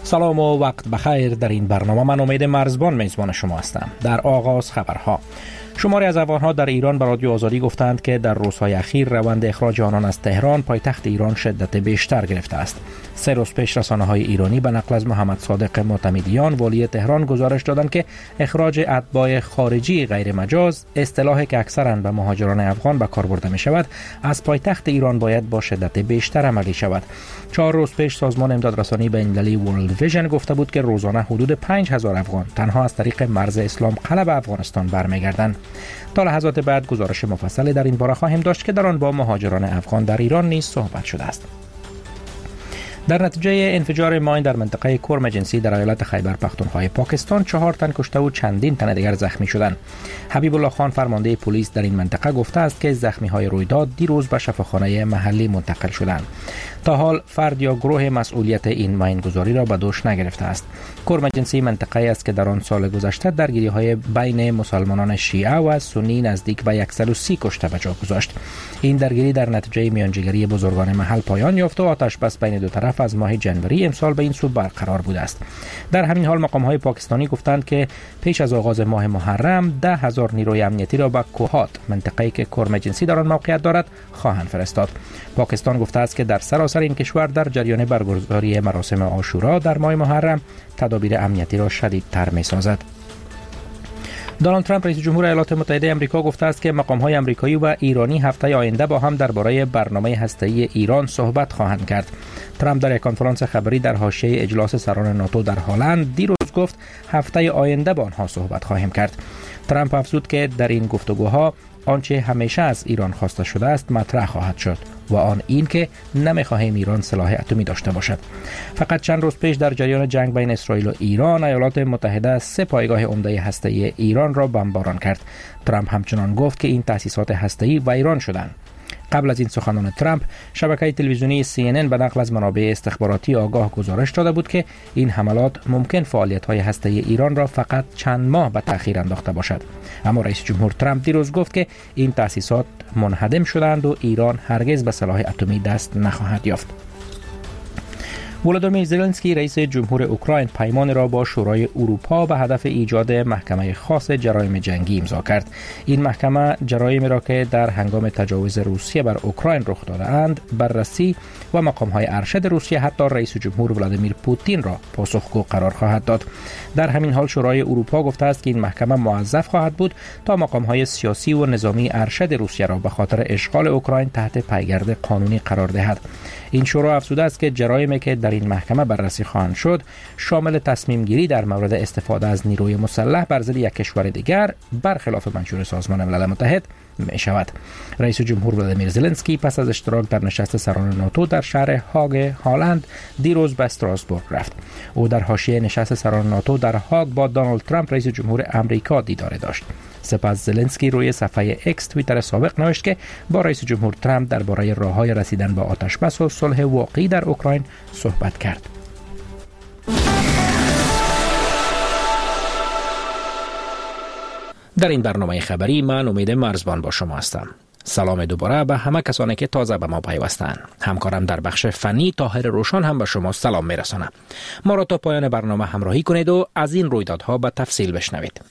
سلام و وقت بخیر. در این برنامه من امید مرزبان میزبان شما هستم. در آغاز خبرها: شماری از افغان‌ها در ایران به رادیو آزادی گفتند که در روزهای اخیر روند اخراج آنان از تهران پایتخت ایران شدت بیشتر گرفته است. 3 روز پیش رسانه‌های ایرانی به نقل از محمد صادق معتمدیان والی تهران گزارش دادند که اخراج اتباع خارجی غیر مجاز، اصطلاحی که اکثراً به مهاجران افغان به کار برده می شود، از پایتخت ایران باید با شدت بیشتر عملی شود. 4 روز پیش سازمان امدادرسانی بین‌المللی ورلد ویژن گفته بود که روزانه حدود 5000 افغان تنها از طریق مرز اسلام قلعه به افغانستان برمیگردند. تا لحظات بعد گزارش مفصلی در این باره خواهیم داشت که در آن با مهاجران افغان در ایران نیز صحبت شده است. در نتیجه انفجار ماین در منطقه کرم جنسی در ایالت خیبر پختونخوا پاکستان 4 تن کشته و چندین تن دیگر زخمی شدند. حبیب الله خان فرمانده پلیس در این منطقه گفته است که زخمی‌های رویداد دیروز به شفاخانه محلی منتقل شدند. تا حال فرد یا گروه مسئولیت این ماینگذاری را به دوش نگرفته است. کرم جنسی منطقه است که در آن سال گذشته درگیری‌های بین مسلمانان شیعه و سنی نزدیک به 130 کشته به جا گذاشت. این درگیری در نتیجه میانجیگری بزرگان محل پایان یافت و آتش بس بین دو طرف از ماه جنوری امسال به این سو برقرار بوده است. در همین حال مقام‌های پاکستانی گفتند که پیش از آغاز ماه محرم 10,000 نیروی امنیتی را به کوهات، منطقه‌ای که کرم جنسی در آن موقعیت دارد، خواهند فرستاد. پاکستان گفته است که در سراسر این کشور در جریان برگزاری مراسم عاشورا در ماه محرم تدابیر امنیتی را شدیدتر می‌سازد. دونالد ترامپ رئیس جمهور ایالات متحده آمریکا گفته است که مقام‌های آمریکایی و ایرانی هفته آینده با هم درباره برنامه هسته‌ای ایران صحبت خواهند کرد. ترامپ در یک کنفرانس خبری در حاشیه اجلاس سران ناتو در هلند دیروز گفت هفته آینده با آنها صحبت خواهیم کرد. ترامپ افزود که در این گفتگوها آنچه همیشه از ایران خواسته شده است مطرح خواهد شد و آن این که نمی‌خواهیم ایران سلاح اتمی داشته باشد. فقط چند روز پیش در جریان جنگ بین اسرائیل و ایران، ایالات متحده 3 پایگاه عمده هسته‌ای ایران را بمباران کرد. ترامپ همچنان گفت که این تأسیسات هسته‌ای ویران شدند. قبل از این سخنان ترامپ، شبکه تلویزیونی CNN به نقل از منابع استخباراتی آگاه گزارش داده بود که این حملات ممکن فعالیت‌های هسته‌ای ایران را فقط چند ماه به تأخیر انداخته باشد. اما رئیس جمهور ترامپ دیروز گفت که این تأسیسات منهدم شدند و ایران هرگز به سلاح اتمی دست نخواهد یافت. ولادیمیر زلنسکی رئیس جمهور اوکراین پیمان را با شورای اروپا به هدف ایجاد محکمه خاص جرایم جنگی امضا کرد. این محکمه جرایمی را که در هنگام تجاوز روسیه بر اوکراین رخ داده اند بررسی و مقام‌های ارشد روسیه حتی رئیس جمهور ولادیمیر پوتین را پاسخگو قرار خواهد داد. در همین حال شورای اروپا گفته است که این محکمه موظف خواهد بود تا مقام‌های سیاسی و نظامی ارشد روسیه را به خاطر اشغال اوکراین تحت پایگرد قانونی قرار دهد. این شورا افزوده است که جرایمی که در این محکمه بررسی خواهند شد شامل تصمیم گیری در مورد استفاده از نیروی مسلح بر ضد یک کشور دیگر برخلاف منشور سازمان ملل متحد می شود. رئیس جمهور ولادیمیر زلنسکی پس از اشتراک در نشست سران ناتو در شهر هاگ هالند دیروز به استراسبورگ رفت. او در حاشیه نشست سران ناتو در هاگ با دونالد ترامپ رئیس جمهور آمریکا دیدار داشت. سپس زلنسکی روی صفحه اکس توییتر سابق نوشت که با رئیس جمهور ترامپ درباره راه‌های رسیدن به آتش‌بس و صلح واقعی در اوکراین صحبت کرد. در این برنامه خبری من امید مرزبان با شما هستم. سلام دوباره به همه کسانی که تازه به ما پیوستند. همکارم در بخش فنی طاهر روشن هم به شما سلام میرسانم. ما را تا پایان برنامه همراهی کنید و از این رویدادها به تفصیل بشنوید.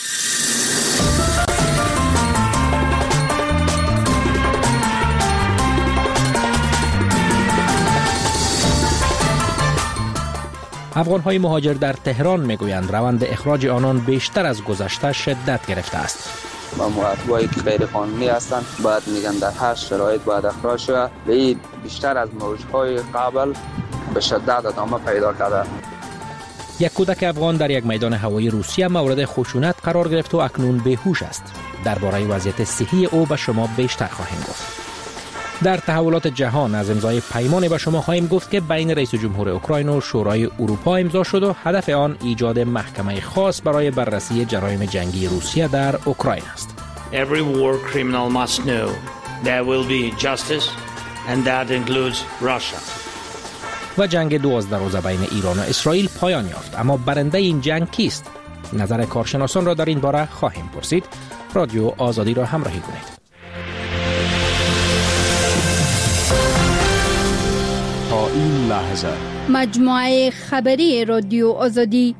افغان‌های مهاجر در تهران میگویند روند اخراج آنان بیشتر از گذشته شدت گرفته است. با اتباعی که غیر قانونی هستند باید میگن در هر شرایط باید اخراج شود. به بیشتر از موجهای قبل به شدت ادامه پیدا کرده. یک کودک افغان در یک میدان هوایی روسیه مورد خشونت قرار گرفت و اکنون بیهوش است. درباره وضعیت صحی او به شما بیشتر خواهیم گفت. در تحولات جهان از امضای پیمانی به شما خواهیم گفت که بین رئیس جمهور اوکراین و شورای اروپا امضا شد و هدف آن ایجاد محکمه خاص برای بررسی جرایم جنگی روسیه در اوکراین است. Every war criminal must know there will be justice and that includes Russia. و جنگ 12 روزه بین ایران و اسرائیل پایان یافت، اما برنده این جنگ کیست؟ نظر کارشناسان را در این باره خواهیم پرسید. رادیو آزادی را همراهی کنید. تا این لحظه. مجموعه خبری رادیو آزادی.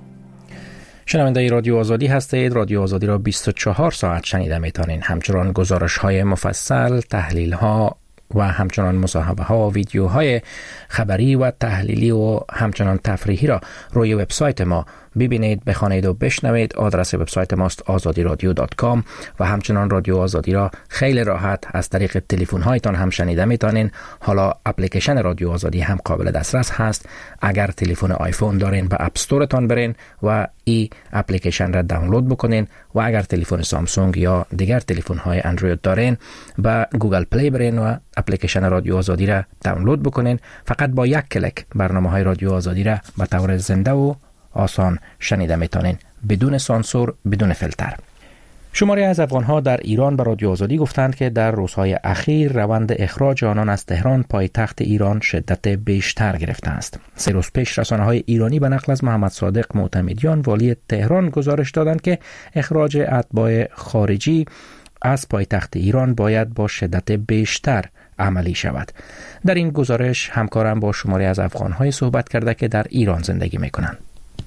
شنونده رادیو آزادی هستید. رادیو آزادی را 24 ساعت شنیده میتونین. همچنان گزارش های مفصل، تحلیل ها و همچنان مصاحبه ها و ویدیوهای خبری و تحلیلی و همچنان تفریحی را روی وبسایت ما ببینید، بخوانید و بشنوید. آدرس وبسایت ماست azadiradio.com و همچنان رادیو آزادی را خیلی راحت از طریق تلفن هایتان هم شنیده میتونین. حالا اپلیکیشن رادیو آزادی هم قابل دسترس هست. اگر تلفن آیفون دارین به اپ استورتان برین و این اپلیکیشن را دانلود بکنین و اگر تلفن سامسونگ یا دیگر تلفن های اندروید دارین به گوگل پلی برین و اپلیکیشن رادیو آزادی را دانلود بکنین. فقط با یک کلیک برنامه های رادیو آزادی را به طور زنده و آسان شنیده میتونین، بدون سانسور، بدون فیلتر. شماری از افغان‌ها در ایران به رادیو آزادی گفتند که در روزهای اخیر روند اخراج آنان از تهران پایتخت ایران شدت بیشتر گرفته است. 3 روز پیش رسانه‌های ایرانی به نقل از محمد صادق معتمدیان والی تهران گزارش دادند که اخراج اتباع خارجی از پایتخت ایران باید با شدت بیشتر عملی شود. در این گزارش همکارم با شماری از افغان‌های صحبت کرده که در ایران زندگی می‌کنند.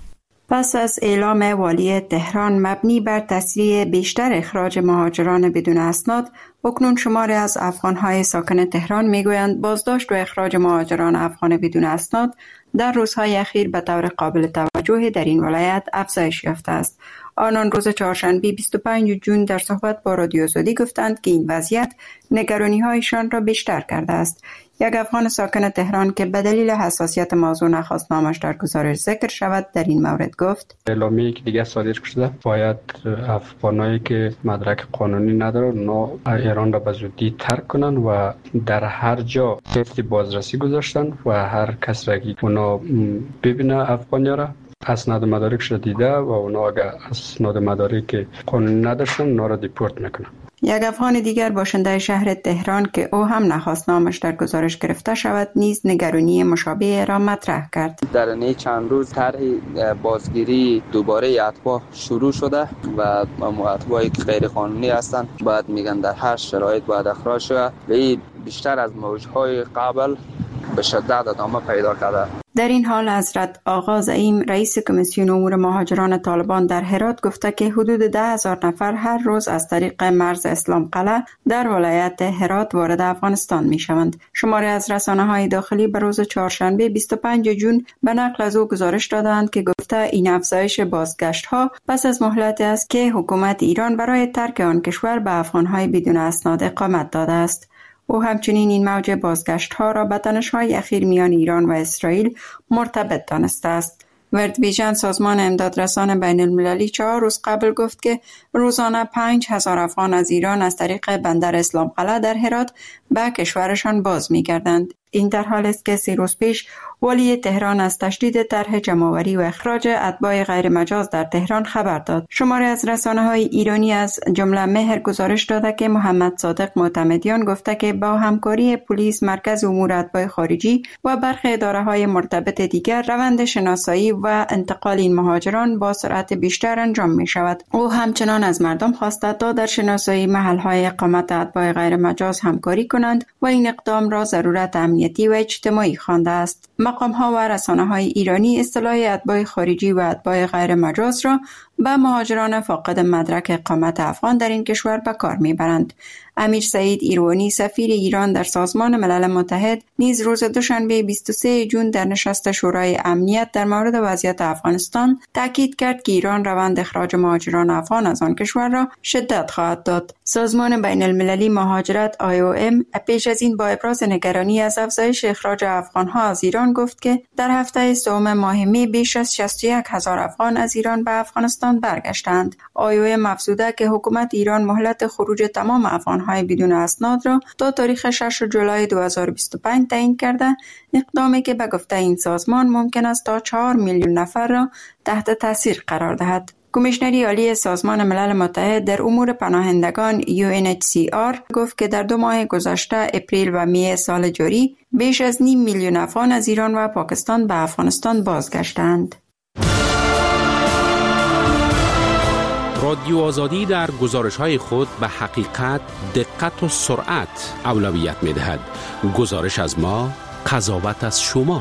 پس از اعلام والی تهران مبنی بر تسریع بیشتر اخراج مهاجران بدون اسناد، اکنون شماری از افغان‌های ساکن تهران می‌گویند بازداشت و اخراج مهاجران افغان بدون اسناد در روزهای اخیر به طور قابل توجه در این ولایت افزایش یافته است. آنان روز چهارشنبه 25 جون در صحبت با رادیو آزادی گفتند که این وضعیت نگرانی‌هایشان را بیشتر کرده است. یک افغان ساکن تهران که به دلیل حساسیت موضوع نخواست نامش در گزارش ذکر شود در این مورد گفت: اعلامیه‌ای که دیگه صادر شده باید افغانایی که مدرک قانونی ندارن اونا ایران را به زودی ترک کنن و در هر جا تست بازرسی گذاشتن و هر کس را که اونا ببینه افغانی را اسناد مدارکش را دیده و اونا اگر اسناد مدارک قانونی نداشتن اونا را دیپورت میکنن. یک افغان دیگر باشنده شهر تهران که او هم نخواست نامش در گزارش گرفته شود نیز نگرانی مشابه را مطرح کرد. در این چند روز طرح بازگیری دوباره اتباع شروع شده و اتباعی که غیر قانونی هستند باید میگن در هر شرایط باید اخراج شود و این بیشتر از موجهای قبل به شدت ادامه پیدا کرده. در این حال حضرت آقا زعیم رئیس کمیسیون امور مهاجران طالبان در هرات گفته که حدود 10,000 نفر هر روز از طریق مرز اسلام قلعه در ولایت هرات وارد افغانستان می شوند. شماری از رسانه‌های داخلی به روز چهارشنبه 25 جون به نقل از او گزارش دادند که گفته این افزایش بازگشت‌ها پس از مهلتی است که حکومت ایران برای ترک آن کشور به افغان‌های بدون اسناد اقامت داده است. او همچنین این موج بازگشت‌ها را به تنش‌های اخیر میان ایران و اسرائیل مرتبط دانسته است. ورلد ویژن سازمان امدادرسان بین المللی 4 روز قبل گفت که روزانه 5,000 افغان از ایران از طریق بندر اسلام قلعه در هرات به کشورشان باز می‌گردند. این در حالی است که 3 روز پیش والی تهران از تشدید طرح جمع‌آوری و اخراج اتباع غیر مجاز در تهران خبر داد. شماری از رسانه‌های ایرانی از جمله مهر گزارش داده که محمد صادق معتمدیان گفته که با همکاری پلیس، مرکز امور اتباع خارجی و برخی اداره‌های مرتبط دیگر روند شناسایی و انتقال این مهاجران با سرعت بیشتر انجام می‌شود. او همچنان از مردم خواسته تا در شناسایی محل‌های اقامت اتباع غیر مجاز همکاری کنند و این اقدام را ضرورت امنیتی و اجتماعی خوانده است. مقام‌ها و رسانه‌های ایرانی اصطلاح اتباع خارجی و اتباع غیر مجاز را به مهاجران فاقد مدرک اقامت افغان در این کشور به کار می‌برند. امیر سعید ایروانی سفیر ایران در سازمان ملل متحد نیز روز دوشنبه 23 جون در نشست شورای امنیت در مورد وضعیت افغانستان تاکید کرد که ایران روند اخراج مهاجران افغان از آن کشور را شدت خواهد داد. سازمان بین المللی مهاجرت IOM پیش از این با ابراز نگرانی از افزایش اخراج افغان‌ها از ایران گفت که در هفته سوم ماه می بیش از 61,000 افغان از ایران به افغانستان برگشتند. IOM افزوده که حکومت ایران مهلت خروج تمام افغان‌های بدون اسناد را تا تاریخ 6 جولای 2025 تعیین کرده، اقدامی که به گفته این سازمان ممکن است تا 4 میلیون نفر را تحت تاثیر قرار دهد. کمیشنری عالی سازمان ملل متحد در امور پناهندگان UNHCR گفت که در 2 ماه گذشته اپریل و می سال جاری بیش از 5 میلیون افغان از ایران و پاکستان به افغانستان بازگشتند. رادیو آزادی در گزارش‌های خود به حقیقت، دقت و سرعت اولویت می‌دهد. گزارش از ما قضاوت از شما.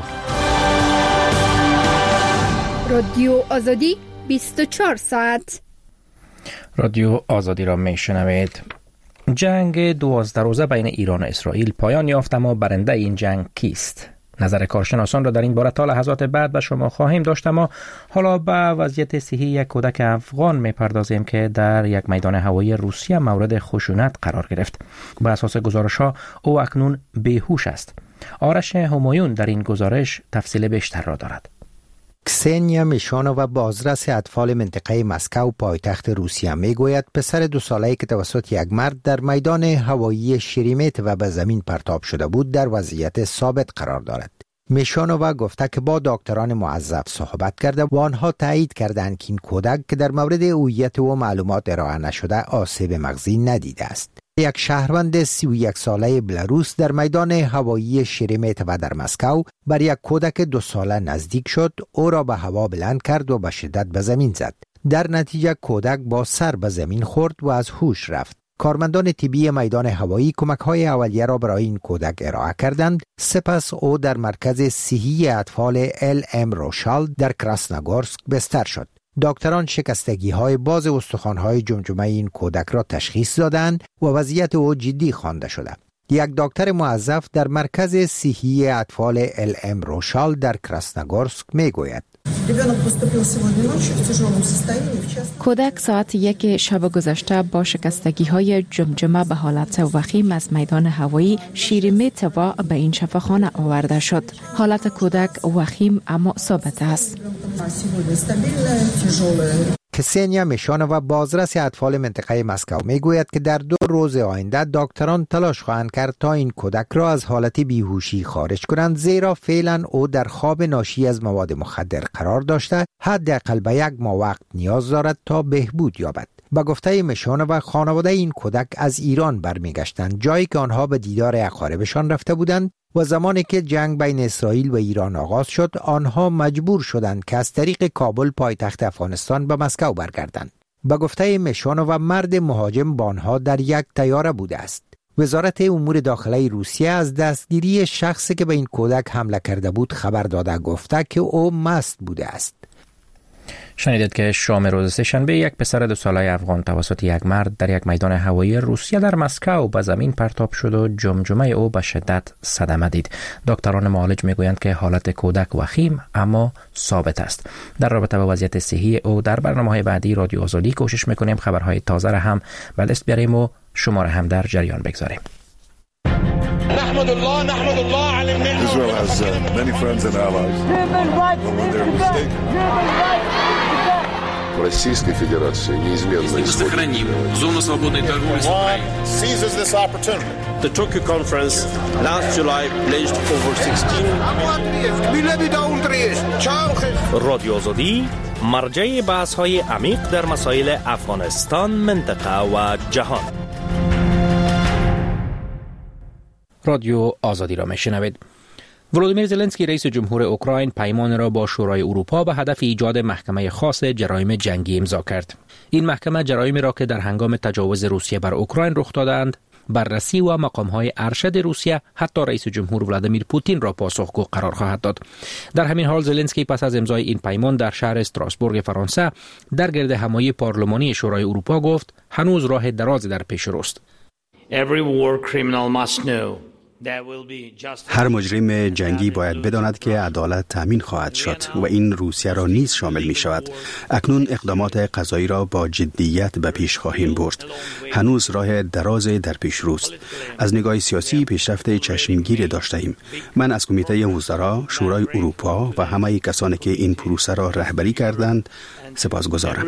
رادیو آزادی 24 ساعت. رادیو آزادی را میشنوید. جنگ 12 روزه بین ایران و اسرائیل پایان یافت، اما برنده این جنگ کیست؟ نظر کارشناسان را در این باره تا لحظات بعد به شما خواهیم داشت، اما حالا به وضعیت صحی یک کودک افغان میپردازیم که در یک میدان هوایی روسیه مورد خشونت قرار گرفت. به اساس گزارش‌ها او اکنون بیهوش است. آرش همایون در این گزارش تفصیل بیشتر را دارد. کسنیا میشانووا بازرس اطفال منطقه مسکو پایتخت روسیه میگوید پسر 2 ساله‌ای که توسط یک مرد در میدان هوایی شریمت و به زمین پرتاب شده بود در وضعیت ثابت قرار دارد. میشانووا گفته که با دکتران موظف صحبت کرده و آنها تایید کردند که این کودک که در مورد هویت و معلومات ارائه نشده آسیب مغزی ندیده است. یک شهروند 31 ساله بلاروس در میدان هوایی شریمت و در مسکو بر یک کودک 2 ساله نزدیک شد، او را به هوا بلند کرد و به شدت به زمین زد. در نتیجه کودک با سر به زمین خورد و از هوش رفت. کارمندان طبی میدان هوایی کمک‌های اولیه را برای این کودک ارائه کردند. سپس او در مرکز صحی اطفال LM روشال در کراسنogorsk بستر شد. دکتران شکستگی‌های باز استخوان‌های جمجمه این کودک را تشخیص دادند و وضعیت او جدی خوانده شده. یک دکتر موظف در مرکز صحی اطفال LM روشال در کراسنogorsk میگوید کودک ساعت 1 شب گذشته با شکستگی‌های جمجمه به حالت وخیم از میدان هوایی شیرمت و به این شفاخانه آورده شد. حالت کودک وخیم اما ثابت است. کسنیا میشانووا بازرس اطفال منطقه مسکو میگوید که در 2 روز آینده دکتران تلاش خواهند کرد تا این کودک را از حالت بیهوشی خارج کنند، زیرا فعلا او در خواب ناشی از مواد مخدر قرار داشته، حداقل به 1 ماه وقت نیاز دارد تا بهبود یابد. با گفته میشانووا خانواده این کودک از ایران برمیگشتند، جایی که آنها به دیدار اقاربشان رفته بودند و زمانی که جنگ بین اسرائیل و ایران آغاز شد آنها مجبور شدند که از طریق کابل پایتخت افغانستان به مسکو برگردند. با گفته میشانووا مرد مهاجم با آنها در یک طیاره بوده است. وزارت امور داخلی روسیه از دستگیری شخصی که به این کودک حمله کرده بود خبر داده، گفته که او مست بوده است. شنیدید که شام روز سه‌شنبه یک پسر 2 ساله افغان توسط یک مرد در یک میدان هوایی روسیه در مسکو به زمین پرتاب شد و جمجمه او به شدت صدمه دید. دکتران معالج میگویند که حالت کودک وخیم اما ثابت است. در رابطه با وضعیت صحی او در برنامه‌های بعدی رادیو آزادی کوشش میکنیم خبرهای تازه را هم به دست بیاریم و شما را هم در جریان بگذاریم. نحمد الله على النعمة. Israel has many friends and allies. When they're mistaken. Российской Федерации неизменно сохраним зону свободной торговли с Украиной. Seizes this opportunity. The Tokyo conference last July pledged over 16 رادیو آزادی مرجع بحث‌های عمیق در مسائل افغانستان، منطقه و جهان. رادیو آزادی را میشنوید. ولودیمیر زلنسکی رئیس جمهور اوکراین پیمان را با شورای اروپا به هدف ایجاد محکمه خاص جرایم جنگی امضا کرد. این محکمه جرایمی را که در هنگام تجاوز روسیه بر اوکراین رخ دادند بررسی و مقام‌های ارشد روسیه حتی رئیس جمهور ولادیمیر پوتین را پاسخگو قرار خواهد داد. در همین حال زلنسکی پس از امضای این پیمان در شهر استراسبورگ فرانسه در گرد همایی پارلمانی شورای اروپا گفت هنوز راه درازی در پیش روست. هر مجرم جنگی باید بداند که عدالت تامین خواهد شد و این روسیه را نیز شامل می شود. اکنون اقدامات قضایی را با جدیت به پیش خواهیم برد. هنوز راه دراز در پیش روست. از نگاه سیاسی پیشرفت چشمگیر داشته ایم. من از کمیته وزرا، شورای اروپا و همه کسانی که این پروسه را رهبری کردند سپاسگزارم.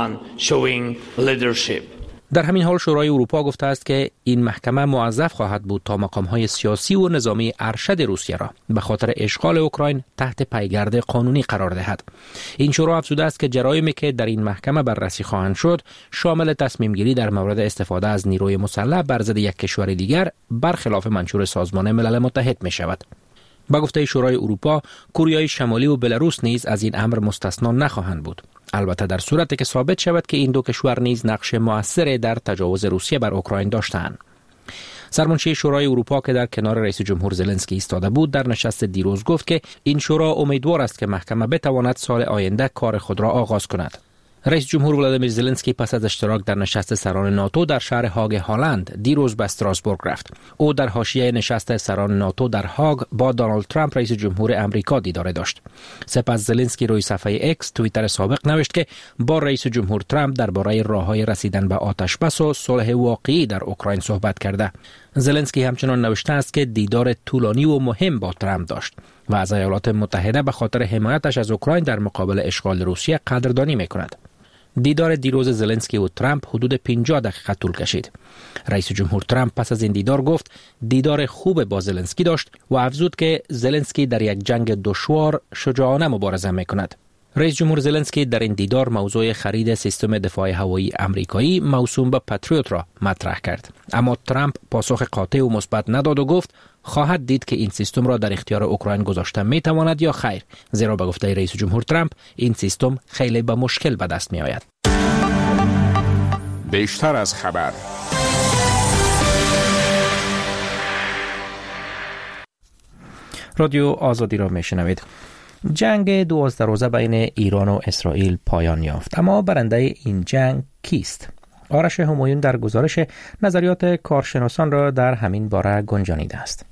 در همین حال شورای اروپا گفته است که این محکمه موظف خواهد بود تا مقام‌های سیاسی و نظامی ارشد روسیه را به خاطر اشغال اوکراین تحت پیگرد قانونی قرار دهد. این شورا افزوده است که جرایمی که در این محکمه بررسی خواهند شد شامل تصمیم گیری در مورد استفاده از نیروی مسلح بر ضد یک کشور دیگر برخلاف منشور سازمان ملل متحد می شود. با گفته شورای اروپا، کره شمالی و بلاروس نیز از این امر مستثنا نخواهند بود. البته در صورتی که ثابت شود که این دو کشور نیز نقش مؤثری در تجاوز روسیه بر اوکراین داشتند. سرمنشی شورای اروپا که در کنار رئیس جمهور زلنسکی ایستاده بود در نشست دیروز گفت که این شورا امیدوار است که محکمه بتواند سال آینده کار خود را آغاز کند. رئیس جمهور ولادیمیر زلنسکی پس از اشتراک در نشست سران ناتو در شهر هاگ هلند دیروز به استراسبورگ رفت. او در حاشیه نشست سران ناتو در هاگ با دونالد ترامپ رئیس جمهور امریکا دیدار داشت. سپس زلنسکی روی صفحه اکس توییتر سابق نوشت که با رئیس جمهور ترامپ درباره راههای رسیدن به آتشبس و صلح واقعی در اوکراین صحبت کرده. زلنسکی همچنان نوشته است که دیدار طولانی و مهم با ترامپ داشت و از ایالات متحده به خاطر حمایتش از اوکراین در مقابل اشغال روسیه قدردانی می‌کند. دیدار دیروز زلنسکی و ترامپ حدود 50 دقیقه طول کشید. رئیس جمهور ترامپ پس از این دیدار گفت دیدار خوب با زلنسکی داشت و افزود که زلنسکی در یک جنگ دشوار شجاعانه مبارزه می‌کند. رئیس جمهور زلنسکی در این دیدار موضوع خرید سیستم دفاع هوایی امریکایی موسوم به پاتریوت را مطرح کرد، اما ترامپ پاسخ قاطع و مثبت نداد و گفت خواهد دید که این سیستم را در اختیار اوکراین گذاشته میتواند یا خیر، زیرا به گفته رئیس جمهور ترامپ این سیستم خیلی به مشکل به دست می آید. بیشتر از خبر. رادیو آزادی را میشنوید. جنگ 12 روزه بین ایران و اسرائیل پایان یافت، اما برنده این جنگ کیست؟ آرش همایون در گزارش نظریات کارشناسان را در همین باره گنجانیده است.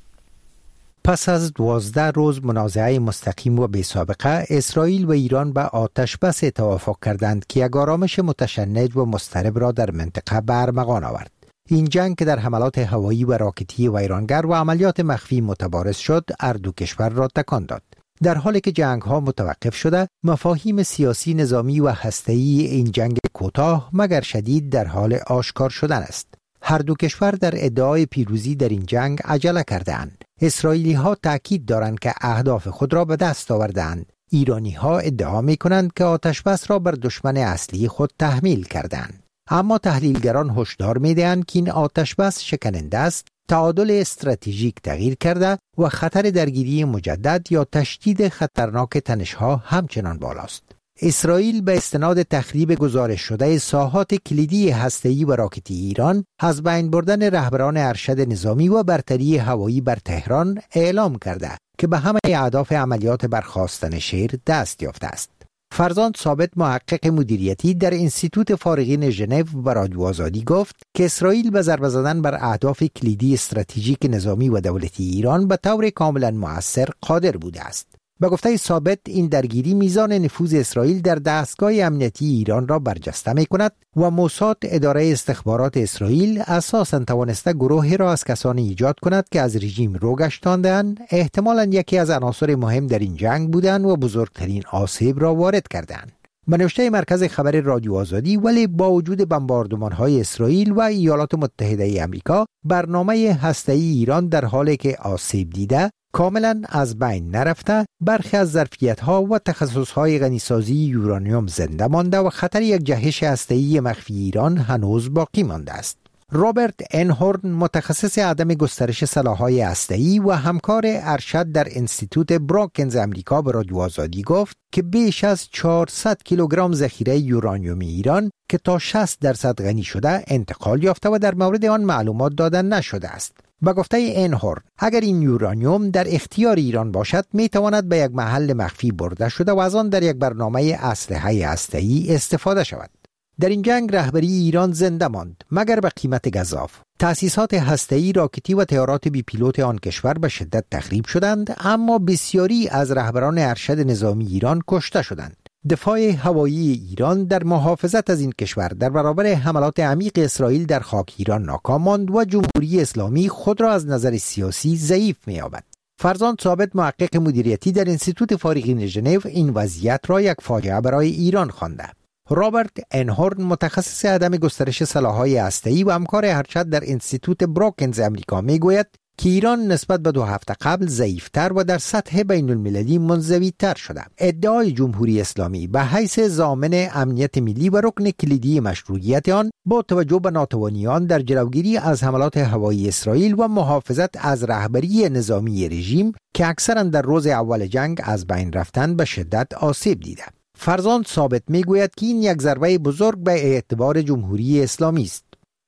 پس از 12 روز منازعه مستقیم و بی سابقه، اسرائیل و ایران به آتشبس توافق کردند که یک آرامش متشنج و مضطرب را در منطقه به ارمغان آورد. این جنگ که در حملات هوایی و راکتی ویرانگر و عملیات مخفی متبارز شد، هر دو کشور را تکان داد. در حالی که جنگ ها متوقف شده، مفاهیم سیاسی، نظامی و هسته‌ای این جنگ کوتاه مگر شدید در حال آشکار شدن است. هر دو کشور در ادعای پیروزی در این جنگ عجله کردند. اسرائیلی ها تاکید دارند که اهداف خود را به دست آوردند. ایرانی ها ادعا می کنند که آتشبس را بر دشمن اصلی خود تحمیل کردند. اما تحلیلگران هشدار می دهند که این آتشبس شکننده است، تعادل استراتژیک تغییر کرده و خطر درگیری مجدد یا تشدید خطرناک تنش‌ها همچنان بالاست. اسرائیل به استناد تخریب گزارش شده ساحات کلیدی هسته‌ای و راکتی ایران، از بین بردن رهبران ارشد نظامی و برتری هوایی بر تهران اعلام کرده که به همه اهداف عملیات برخاستن شهر دست یافته است. فرزاند ثابت، محقق مدیریتی در انستیتوت فارغین ژنو و رادیو آزادی گفت که اسرائیل به ضربه زدن بر اهداف کلیدی استراتژیک نظامی و دولتی ایران به طور کاملا مؤثر قادر بوده است. به گفته ثابت، این درگیری میزان نفوذ اسرائیل در دستگاه امنیتی ایران را برجسته می کند و موساد، اداره استخبارات اسرائیل، اساساً توانسته گروهی را از کسانی ایجاد کند که از رژیم رو گشتاندند، احتمالاً یکی از عناصر مهم در این جنگ بودند و بزرگترین آسیب را وارد کردند. به نوشته مرکز خبر رادیو آزادی، ولی با وجود بمباردمان‌های اسرائیل و ایالات متحده آمریکا، برنامه هسته‌ای ایران در حالی که آسیب دیده کاملا از بین نرفته، برخی از ظرفیت‌ها و تخصص‌های غنیسازی یورانیوم زنده مانده و خطر یک جهش هسته‌ای مخفی ایران هنوز باقی مانده است. رابرت انهورن، متخصص عدم گسترش سلاح‌های هسته‌ای و همکار ارشد در انستیتوت براکنز امریکا، به رادیو آزادی گفت که بیش از 400 کیلوگرم ذخیره یورانیوم ایران که تا 60% غنی شده انتقال یافته و در مورد آن معلومات داده نشده است. با گفته انهورن، اگر این یورانیوم در اختیار ایران باشد، می تواند به یک محل مخفی برده شده و از آن در یک برنامه اسلحه هسته‌ای استفاده شود. در این جنگ رهبری ایران زنده ماند، مگر به قیمت گزاف. تأسیسات هسته‌ای، راکتی و طیارات بی پیلوت آن کشور به شدت تخریب شدند، اما بسیاری از رهبران ارشد نظامی ایران کشته شدند. دفاع هوایی ایران در محافظت از این کشور در برابر حملات عمیق اسرائیل در خاک ایران ناکام ماند و جمهوری اسلامی خود را از نظر سیاسی ضعیف می‌یابد. فرزاند ثابت، محقق مدیریتی در انستیتوت فارغین ژنو، این وضعیت را یک فاجعه برای ایران خوانده. رابرت انهورن، متخصص عدم گسترش سلاح‌های هسته‌ای و همکار ارشد در انستیتوت براکنز امریکا، میگوید که ایران نسبت به 2 هفته قبل ضعیف‌تر و در سطح بین‌المللی منزوی‌تر شده. ادعای جمهوری اسلامی به حیث ضامن امنیت ملی و رکن کلیدی مشروعیت آن، با توجه به ناتوانی آن در جلوگیری از حملات هوایی اسرائیل و محافظت از رهبری نظامی رژیم که اکثراً در روز اول جنگ از بین رفتن، به شدت آسیب دیده. فرزاند ثابت میگوید که این یک ضربه بزرگ به اعتبار جمهوری اسلامی است.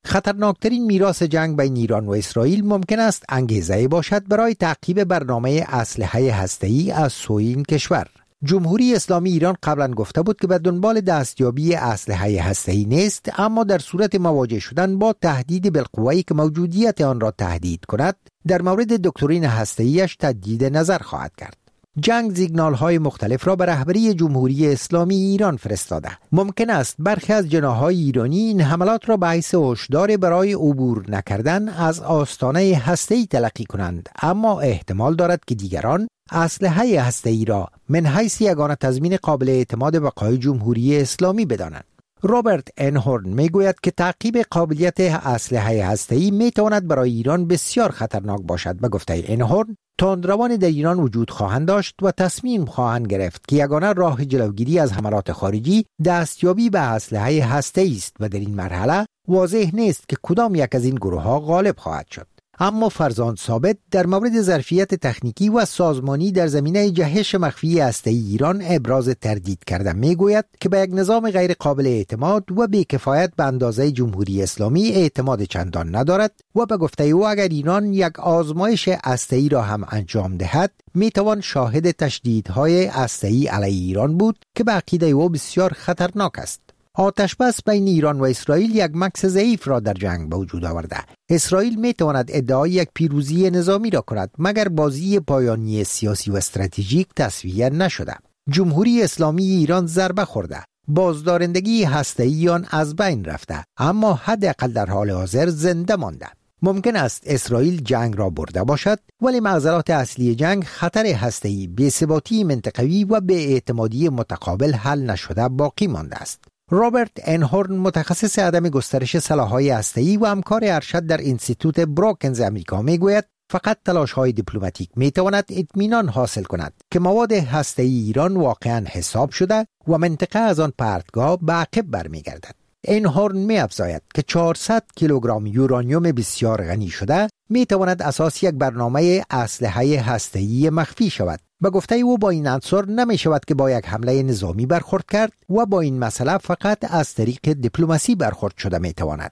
خطرناکترین میراث جنگ بین ایران و اسرائیل ممکن است انگیزه باشد برای تعقیب برنامه اسلحه هسته‌ای از سوی این کشور. جمهوری اسلامی ایران قبلا گفته بود که به دنبال دستیابی اسلحه هسته‌ای نیست، اما در صورت مواجه شدن با تهدید بالقوه‌ای که موجودیت آن را تهدید کند، در مورد دکترین هسته‌ایش تجدید نظر خواهد کرد. جنگ سیگنال‌های مختلف را به رهبری جمهوری اسلامی ایران فرستاده. ممکن است برخی از جناح‌های ایرانی این حملات را به حیث هشدار برای عبور نکردن از آستانه هسته‌ای تلقی کنند، اما احتمال دارد که دیگران اسلحه هسته‌ای را من حیث یگانه تضمین قابل اعتماد بقای جمهوری اسلامی بدانند. رابرت انهورن میگوید که تعقیب قابلیت اسلحه هسته‌ای میتواند برای ایران بسیار خطرناک باشد. به گفته انهورن، تندروان در ایران وجود خواهند داشت و تصمیم خواهند گرفت که یگانه راه جلوگیری از حملات خارجی دستیابی به اسلحه هسته‌ای است و در این مرحله واضح نیست که کدام یک از این گروه‌ها غالب خواهد شد. اما فرزاند ثابت در مورد ظرفیت تکنیکی و سازمانی در زمینه جهش مخفی هسته‌ای ایران ابراز تردید کرده میگوید که به یک نظام غیر قابل اعتماد و بی‌کفایت به اندازه جمهوری اسلامی اعتماد چندان ندارد و به گفته او اگر ایران یک آزمایش هسته‌ای را هم انجام دهد میتوان شاهد تشدیدهای هسته‌ای علیه ایران بود که به عقیده او بسیار خطرناک است. آتش بس بین ایران و اسرائیل یک مکس ضعیف را در جنگ به وجود آورده. اسرائیل میتواند ادعای یک پیروزی نظامی را کند مگر بازی پایانی سیاسی و استراتژیک تصفیه نشده. جمهوری اسلامی ایران ضربه خورده. بازدارندگی هسته‌ای آن از بین رفته، اما حداقل در حال حاضر زنده مانده. ممکن است اسرائیل جنگ را برده باشد، ولی معضلات اصلی جنگ خطر هسته‌ای، بی‌ثباتی منطقوی و بی‌اعتمادی متقابل حل نشده باقی مانده است. رابرت انهورن، متخصص عدم گسترش سلاح‌های هسته‌ای و همکار ارشد در انستیتوت بروکنز امریکا میگوید فقط تلاش‌های دیپلماتیک میتواند اطمینان حاصل کند که مواد هسته‌ای ایران واقعاً حساب شده و منطقه از آن پرتگاه به عقب برمیگردد. انهورن می‌افزاید که 400 کیلوگرم یورانیوم بسیار غنی شده میتواند اساس یک برنامه اسلحه هسته‌ای مخفی شود. به گفته او با این عنصر نمی شود که با یک حمله نظامی برخورد کرد و با این مسئله فقط از طریق دیپلماسی برخورد شده می تواند.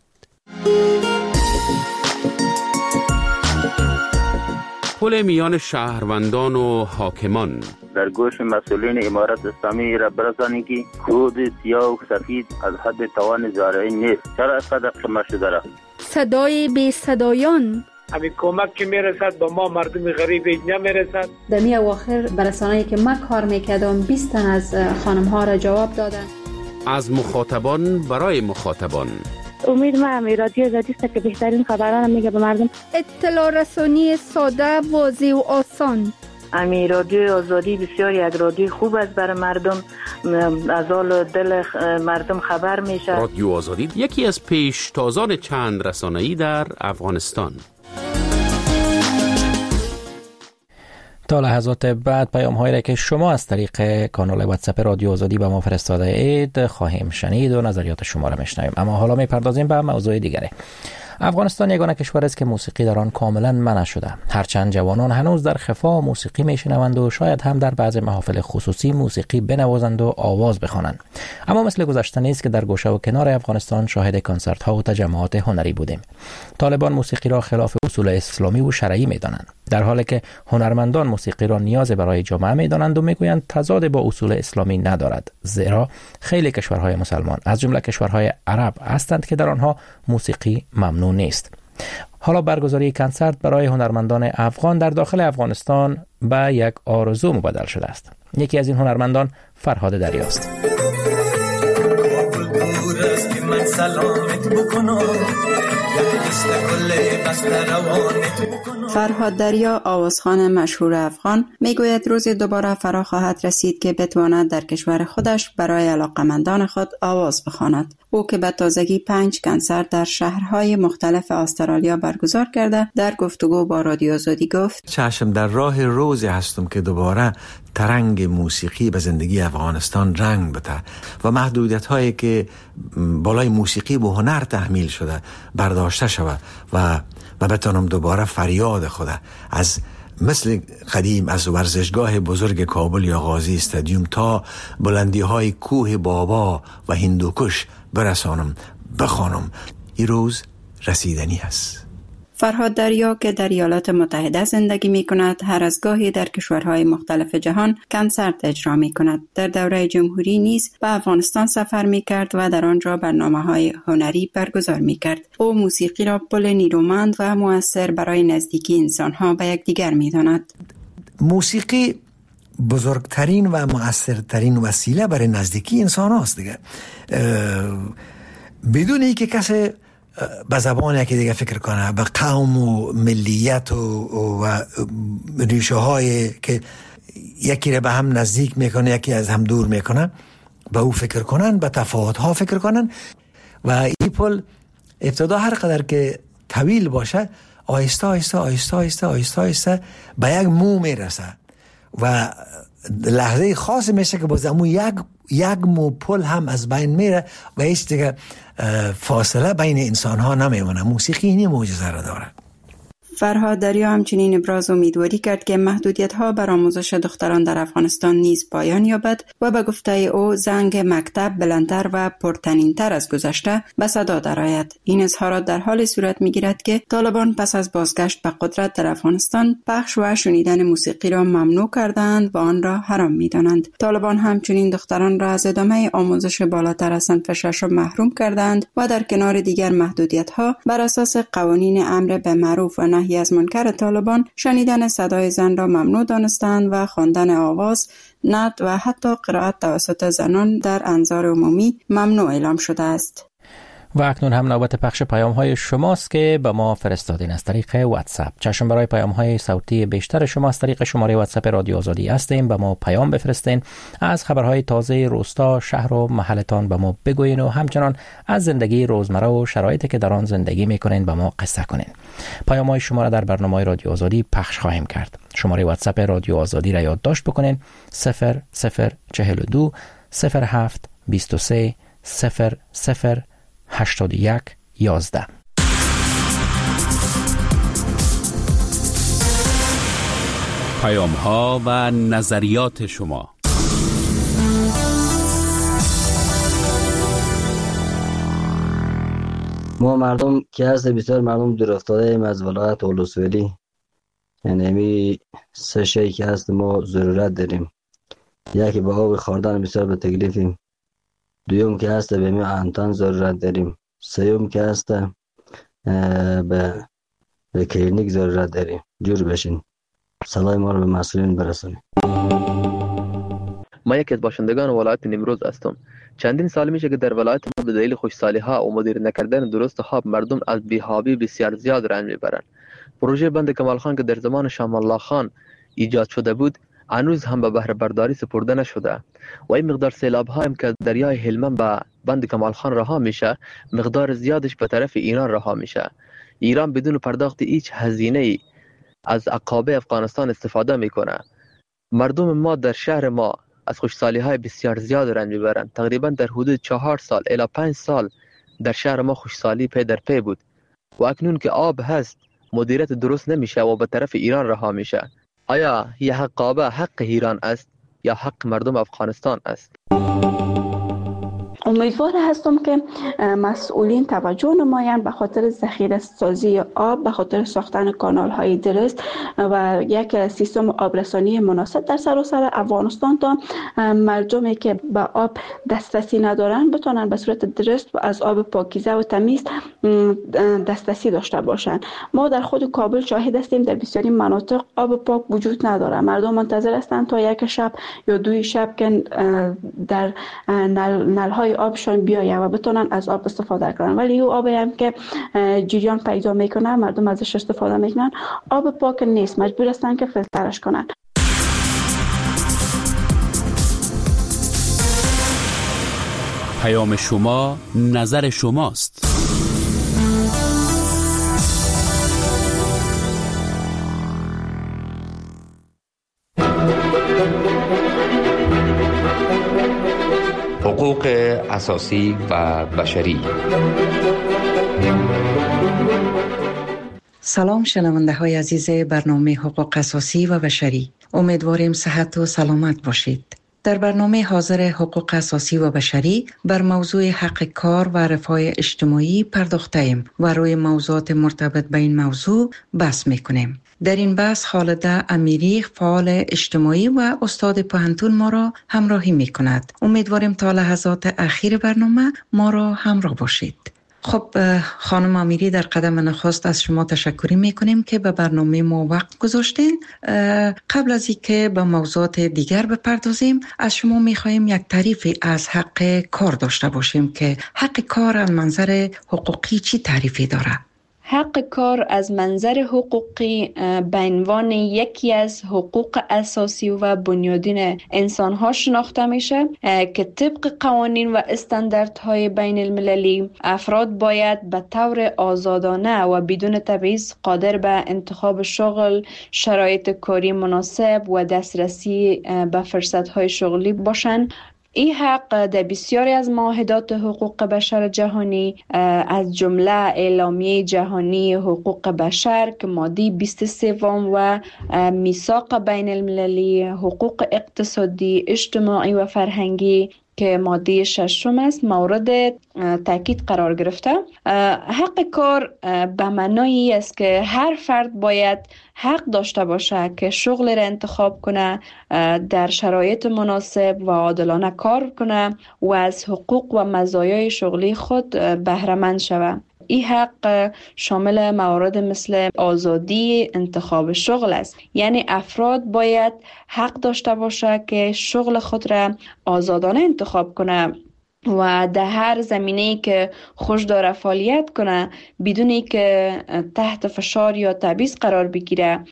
پل میان شهروندان و حاکمان در گوش مسئولین امارت اسلامی را برسانید که کود سیاه و سفید از حد توان زارعی نیست. چرا اینقدر قمه شده را؟ صدای بی صدایان، همین کمک که میرسد با ما مردم غریب نمیرسد. دمی اواخر برسانه‌ای که من کار میکردم 20 تن از خانم ها را جواب دادن. از مخاطبان برای مخاطبان. امید ما هم رادیو آزادی است که بهترین خبران میگه به مردم. اطلاع رسانی ساده، واضح و آسان. امی رادیو آزادی بسیار یک رادیو خوب است برای مردم، از حال دل مردم خبر میشه. رادیو آزادی یکی از پیشتازان چند رسانه‌ای در افغانستان. تا لحظات بعد پیام هایی را که شما از طریق کانال واتساپ رادیو آزادی به ما فرستاده اید خواهیم شنید و نظریات شما را میشنویم. اما حالا میپردازیم به موضوع دیگره. افغانستان یگانه کشور است که موسیقی در آن کاملا منع شده. هرچند جوانان هنوز در خفا موسیقی میشنوند و شاید هم در بعض محافل خصوصی موسیقی بنوازند و آواز بخوانند، اما مثل گذشته نیست که در گوشه و کنار افغانستان شاهد کنسرت ها و تجمعات هنری بودیم. طالبان موسیقی را خلاف اصول اسلامی و شرعی میدانند، در حالی که هنرمندان موسیقی را نیاز برای جامعه میدانند و میگویند تضاد با اصول اسلامی ندارد، زیرا خیلی کشورهای مسلمان از جمله کشورهای عرب هستند که در آنها موسیقی ممنوع نیست. حالا برگزاری کنسرت برای هنرمندان افغان در داخل افغانستان به یک آرزو مبدل شده است. یکی از این هنرمندان فرهاد دریاست. فرهاد دریا، آوازخوان مشهور افغان، میگوید روزی دوباره فرا خواهد رسید که بتواند در کشور خودش برای علاقمندان خود آواز بخواند. او که به تازگی 5 کنسرت در شهرهای مختلف استرالیا برگزار کرده، در گفتگو با رادیو آزادی گفت: چشم در راه روزی هستم که دوباره ترنگ موسیقی به زندگی افغانستان رنگ بده و محدودیت هایی که بالای موسیقی به هنر تحمیل شده برداشته شود و بتانم دوباره فریاد خود از مثل قدیم از ورزشگاه بزرگ کابل یا غازی استادیوم تا بلندی های کوه بابا و هندوکش برسانم، بخوانم. این روز رسیدنی است. فرهاد دریا که در ایالات متحده زندگی می کند، هر از گاهی در کشورهای مختلف جهان کنسرت اجرا می کند. در دوره جمهوری نیز به افغانستان سفر می کرد و در آنجا برنامه‌های هنری برگزار می کرد. او موسیقی را پل نیرومند و مؤثر برای نزدیکی انسانها به یکدیگر می داند. موسیقی بزرگترین و مؤثرترین وسیله برای نزدیکی انسان هاست دیگه. بدون اینکه کسی به زبان یکی دیگه فکر کنه، به قوم و ملیت و ریشه های که یکی را به هم نزدیک میکنه یکی از هم دور میکنه، به او فکر کنن، به تفاوت ها فکر کنن و این پل ابتدا هر قدر که طویل باشه آهسته آهسته آهسته آهسته آهسته آهسته به یک مو میرسه و لحظه خاص میشه که باز امو یک مو پل هم از بین میره و هیچ دیگه فاصله بین انسان ها نمیمونه. موسیقی اینی معجزه را داره. فرهاد دریا همچنین ابراز امیدواری کرد که محدودیت‌ها بر آموزش دختران در افغانستان نیز پایان یابد و به گفته او زنگ مکتب بلندتر و پرطنین‌تر از گذشته به صدا درآید. این اظهارات در حال صورت می‌گیرد که طالبان پس از بازگشت به قدرت در افغانستان پخش و شنیدن موسیقی را ممنوع کردند و آن را حرام می‌دانند. طالبان همچنین دختران را از ادامه آموزش بالاتر از صنف ششم محروم کردند و در کنار دیگر محدودیت‌ها بر اساس قوانین امر به معروف و نهی از منکر طالبان شنیدن صدای زن را ممنوع دانستند و خواندن آواز، نعت و حتی قرائت توسط زنان در انظار عمومی ممنوع اعلام شده است. و اکنون هم نوبت پخش پیام های شماست که به ما فرستادین از طریق واتساپ. چشم برای پیام های صوتی بیشتر شما از طریق شماره واتساپ رادیو آزادی هستیم. به ما پیام بفرستین، از خبرهای تازه روستا، شهر و محلتان به ما بگوین و همچنان از زندگی روزمره و شرایطی که در آن زندگی میکنین به ما قصه کنین. پیام های شما را در برنامه رادیو آزادی پخش خواهیم کرد. شماره واتساپ رادیو آزادی را یادداشت بکنین: 0042 07 23 00 81 11. پیام ها و نظریات شما. ما مردم که هست بسیار مردم دور افتاده ایم از ولایت اولوسویلی، یعنی می سه شی که هست ما ضرورت داریم. یکی به آب خوردن بسیار به تکلیفیم، دوم که هست به می انتان ضرورت داریم، سوم که هست به کلینیک ضرورت داریم. جور بشین، صلای ما رو به مسئولین برسونیم. ما یکی از باشندگان ولایت نیمروز هستم. چندین سال میشه که در ولایت ما به دلیل خوشسالی ها و مدیر نکردن درست ها مردم از بی‌حابی بسیار زیاد رنج میبرند. پروژه بند کمال خان که در زمان شام الله خان ایجاد شده بود هنوز هم به بهره برداری سپرده نشده و این مقدار سیلاب ها هم که دریای هلمند به بند کمال خان رها میشه، مقدار زیادش به طرف ایران رها میشه. ایران بدون پرداخت هیچ هزینه‌ای از عقابه افغانستان استفاده میکنه. مردم ما در شهر ما از خوشسالی های بسیار زیاد رنج میبرند. تقریبا در حدود 4 سال الی 5 سال در شهر ما خوشسالی پی در پی بود و اکنون که آب هست مدیریت درست نمیشه و به طرف ایران رها میشه. آیا یه عقابه حق ایران است یا حق مردم افغانستان است؟ امیدوار هستم که مسئولین توجه نمایند به خاطر ذخیره سازی آب، به خاطر ساختن کانال های درست و یک سیستم آبرسانی مناسب در سراسر افغانستان تا مردمی که به آب دسترسی ندارند بتونن به صورت درست و از آب پاکیزه و تمیز دسترسی داشته باشند. ما در خود کابل شاهد هستیم در بسیاری مناطق آب پاک وجود نداره. مردم منتظر هستند تا یک شب یا 2 شب که در نل‌های آبشان بیایه و بتونن از آب استفاده کنن، ولی او آبی هم که جریان پیدا میکنه مردم ازش استفاده میکنن آب پاک نیست، مجبور هستن که فیلترش کنن. پیام شما نظر شماست. حقوق اساسی و بشری. سلام شنونده های عزیز برنامه حقوق اساسی و بشری، امیدواریم صحت و سلامت باشید. در برنامه حاضر حقوق اساسی و بشری بر موضوع حق کار و رفاه اجتماعی پرداخته‌ایم و روی موضوعات مرتبط به این موضوع بحث می‌کنیم. در این بحث خالده امیری، فعال اجتماعی و استاد پوهنتون ما را همراهی می‌کند. امیدواریم تا لحظات اخیر برنامه ما را همراه باشید. خب خانم امیری، در قدم نخست از شما تشکر میکنیم که به برنامه ما وقت گذاشتین. قبل از اینکه به موضوعات دیگر بپردازیم، از شما میخواهیم یک تعریفی از حق کار داشته باشیم که حق کار از منظر حقوقی چی تعریفی داره؟ حق کار از منظر حقوقی به عنوان یکی از حقوق اساسی و بنیادین انسان‌ها شناخته میشه که طبق قوانین و استانداردهای بین المللی افراد باید به طور آزادانه و بدون تبعیض قادر به انتخاب شغل، شرایط کاری مناسب و دسترسی به فرصت‌های شغلی باشند. این حق در بسیاری از معاهدات حقوق بشر جهانی از جمله اعلامیه جهانی حقوق بشر که ماده 23 و میثاق بین المللی حقوق اقتصادی، اجتماعی و فرهنگی که ماده 6 است مورد تاکید قرار گرفته. حق کار به معنای است که هر فرد باید حق داشته باشه که شغل را انتخاب کنه، در شرایط مناسب و عادلانه کار کنه و از حقوق و مزایای شغلی خود بهره مند شود. این حق شامل موارد مثل آزادی انتخاب شغل است، یعنی افراد باید حق داشته باشه که شغل خود را آزادانه انتخاب کنه و در هر زمینه‌ای که خوش داره فعالیت کنه بدون که تحت فشار یا تبعیض قرار بگیره.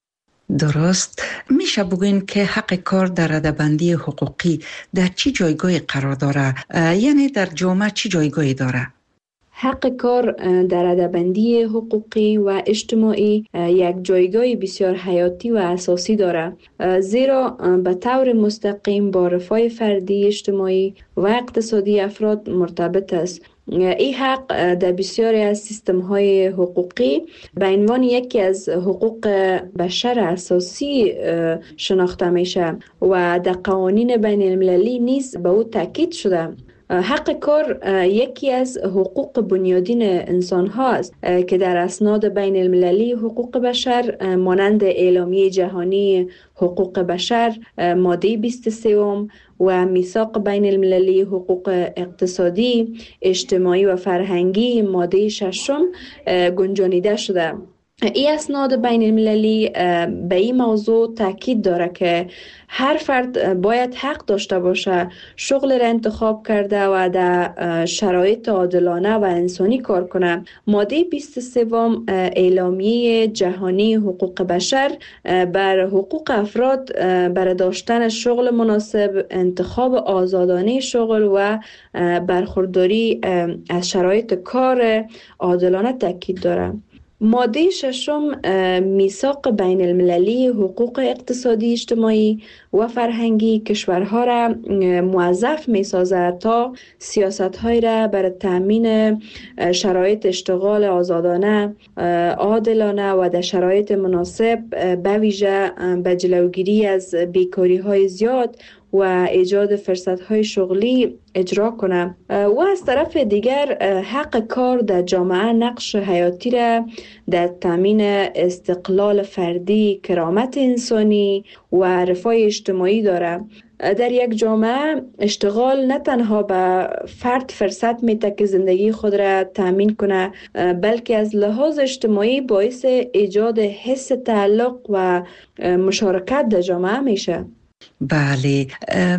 درست. میشه بگوین که حق کار در رده‌بندی حقوقی در چی جایگاهی قرار داره؟ یعنی در جامعه چی جایگاهی داره؟ حق کار در رده‌بندی حقوقی و اجتماعی یک جایگاه بسیار حیاتی و اساسی دارد، زیرا به طور مستقیم با رفاه فردی، اجتماعی و اقتصادی افراد مرتبط است. این حق در بسیاری از سیستم‌های حقوقی به عنوان یکی از حقوق بشر اساسی شناخته میشه و در قوانین بین المللی نیز به او تاکید شده. حق کار یکی از حقوق بنیادین انسان ها است که در اسناد بین المللی حقوق بشر مانند اعلامیه جهانی حقوق بشر ماده 23 و میثاق بین المللی حقوق اقتصادی، اجتماعی و فرهنگی ماده 6 گنجانیده شده. این اسناد بین المللی به این موضوع تاکید داره که هر فرد باید حق داشته باشه شغل را انتخاب کرده و در شرایط عادلانه و انسانی کار کنه. ماده 23 اعلامیه جهانی حقوق بشر بر حقوق افراد برای داشتن شغل مناسب، انتخاب آزادانه شغل و برخورداری از شرایط کار عادلانه تاکید داره. ماده 6 میثاق بین المللی حقوق اقتصادی، اجتماعی و فرهنگی کشورها را موظف می سازد تا سیاست‌های را برای تامین شرایط اشتغال آزادانه، عادلانه و در شرایط مناسب به ویژه به جلوگیری از بیکاری‌های زیاد و ایجاد فرصت‌های شغلی اجرا کنه. و از طرف دیگر حق کار در جامعه نقش حیاتی را در تامین استقلال فردی، کرامت انسانی و رفاه اجتماعی داره. در یک جامعه اشتغال نه تنها به فرد فرصت میده که زندگی خود را تامین کنه، بلکه از لحاظ اجتماعی باعث ایجاد حس تعلق و مشارکت در جامعه میشه. بله،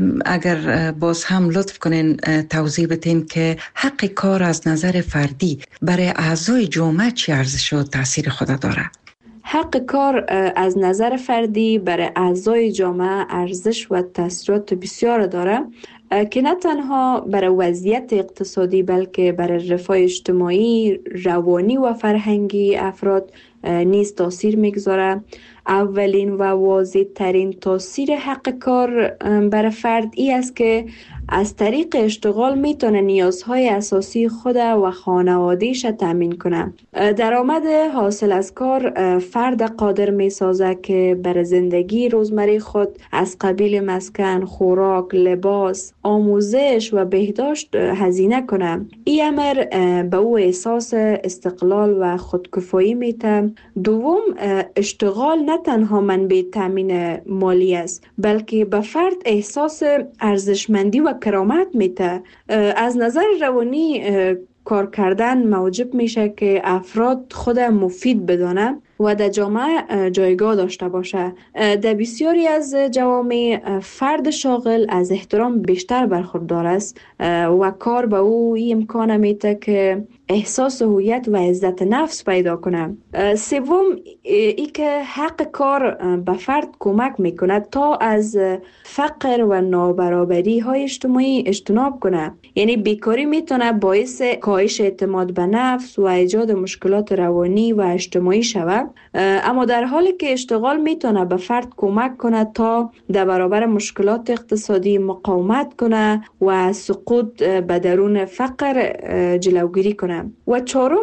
اگر باز هم لطف کنین توضیح بدین که حق کار از نظر فردی برای اعضای جامعه چه ارزش و تاثیر خود داره؟ حق کار از نظر فردی برای اعضای جامعه ارزش و تاثیرات بسیار داره که نه تنها برای وضعیت اقتصادی بلکه برای رفاه اجتماعی، روانی و فرهنگی افراد نیز تاثیر میگذاره. اولین و واضح ترین تاثیر حق کار برای فرد ای است که از طریق اشتغال میتونه نیازهای اساسی خود و خانوادهش تامین کنه. درآمد حاصل از کار فرد قادر میسازه که بر زندگی روزمره خود از قبیل مسکن، خوراک، لباس، آموزش و بهداشت هزینه کنه. این امر به او احساس استقلال و خودکفایی میده. دوم، اشتغال نه تنها منبع تامین مالی است، بلکه به فرد احساس ارزشمندی و کرامت میده. از نظر روانی کار کردن موجب میشه که افراد خود مفید بدانه و در جامعه جایگاه داشته باشه. در بسیاری از جوامع فرد شاغل از احترام بیشتر برخوردار است و کار به او امکان میده که احساس هویت و عزت نفس پیدا کنه. سوم، ای که حق کار به فرد کمک میکنه تا از فقر و نابرابری های اجتماعی اجتناب کنه. یعنی بیکاری میتونه باعث کاهش اعتماد به نفس و ایجاد مشکلات روانی و اجتماعی شود، اما در حالی که اشتغال میتونه به فرد کمک کنه تا در برابر مشکلات اقتصادی مقاومت کنه و سقوط به درون فقر جلوگیری کنه. و چهارم،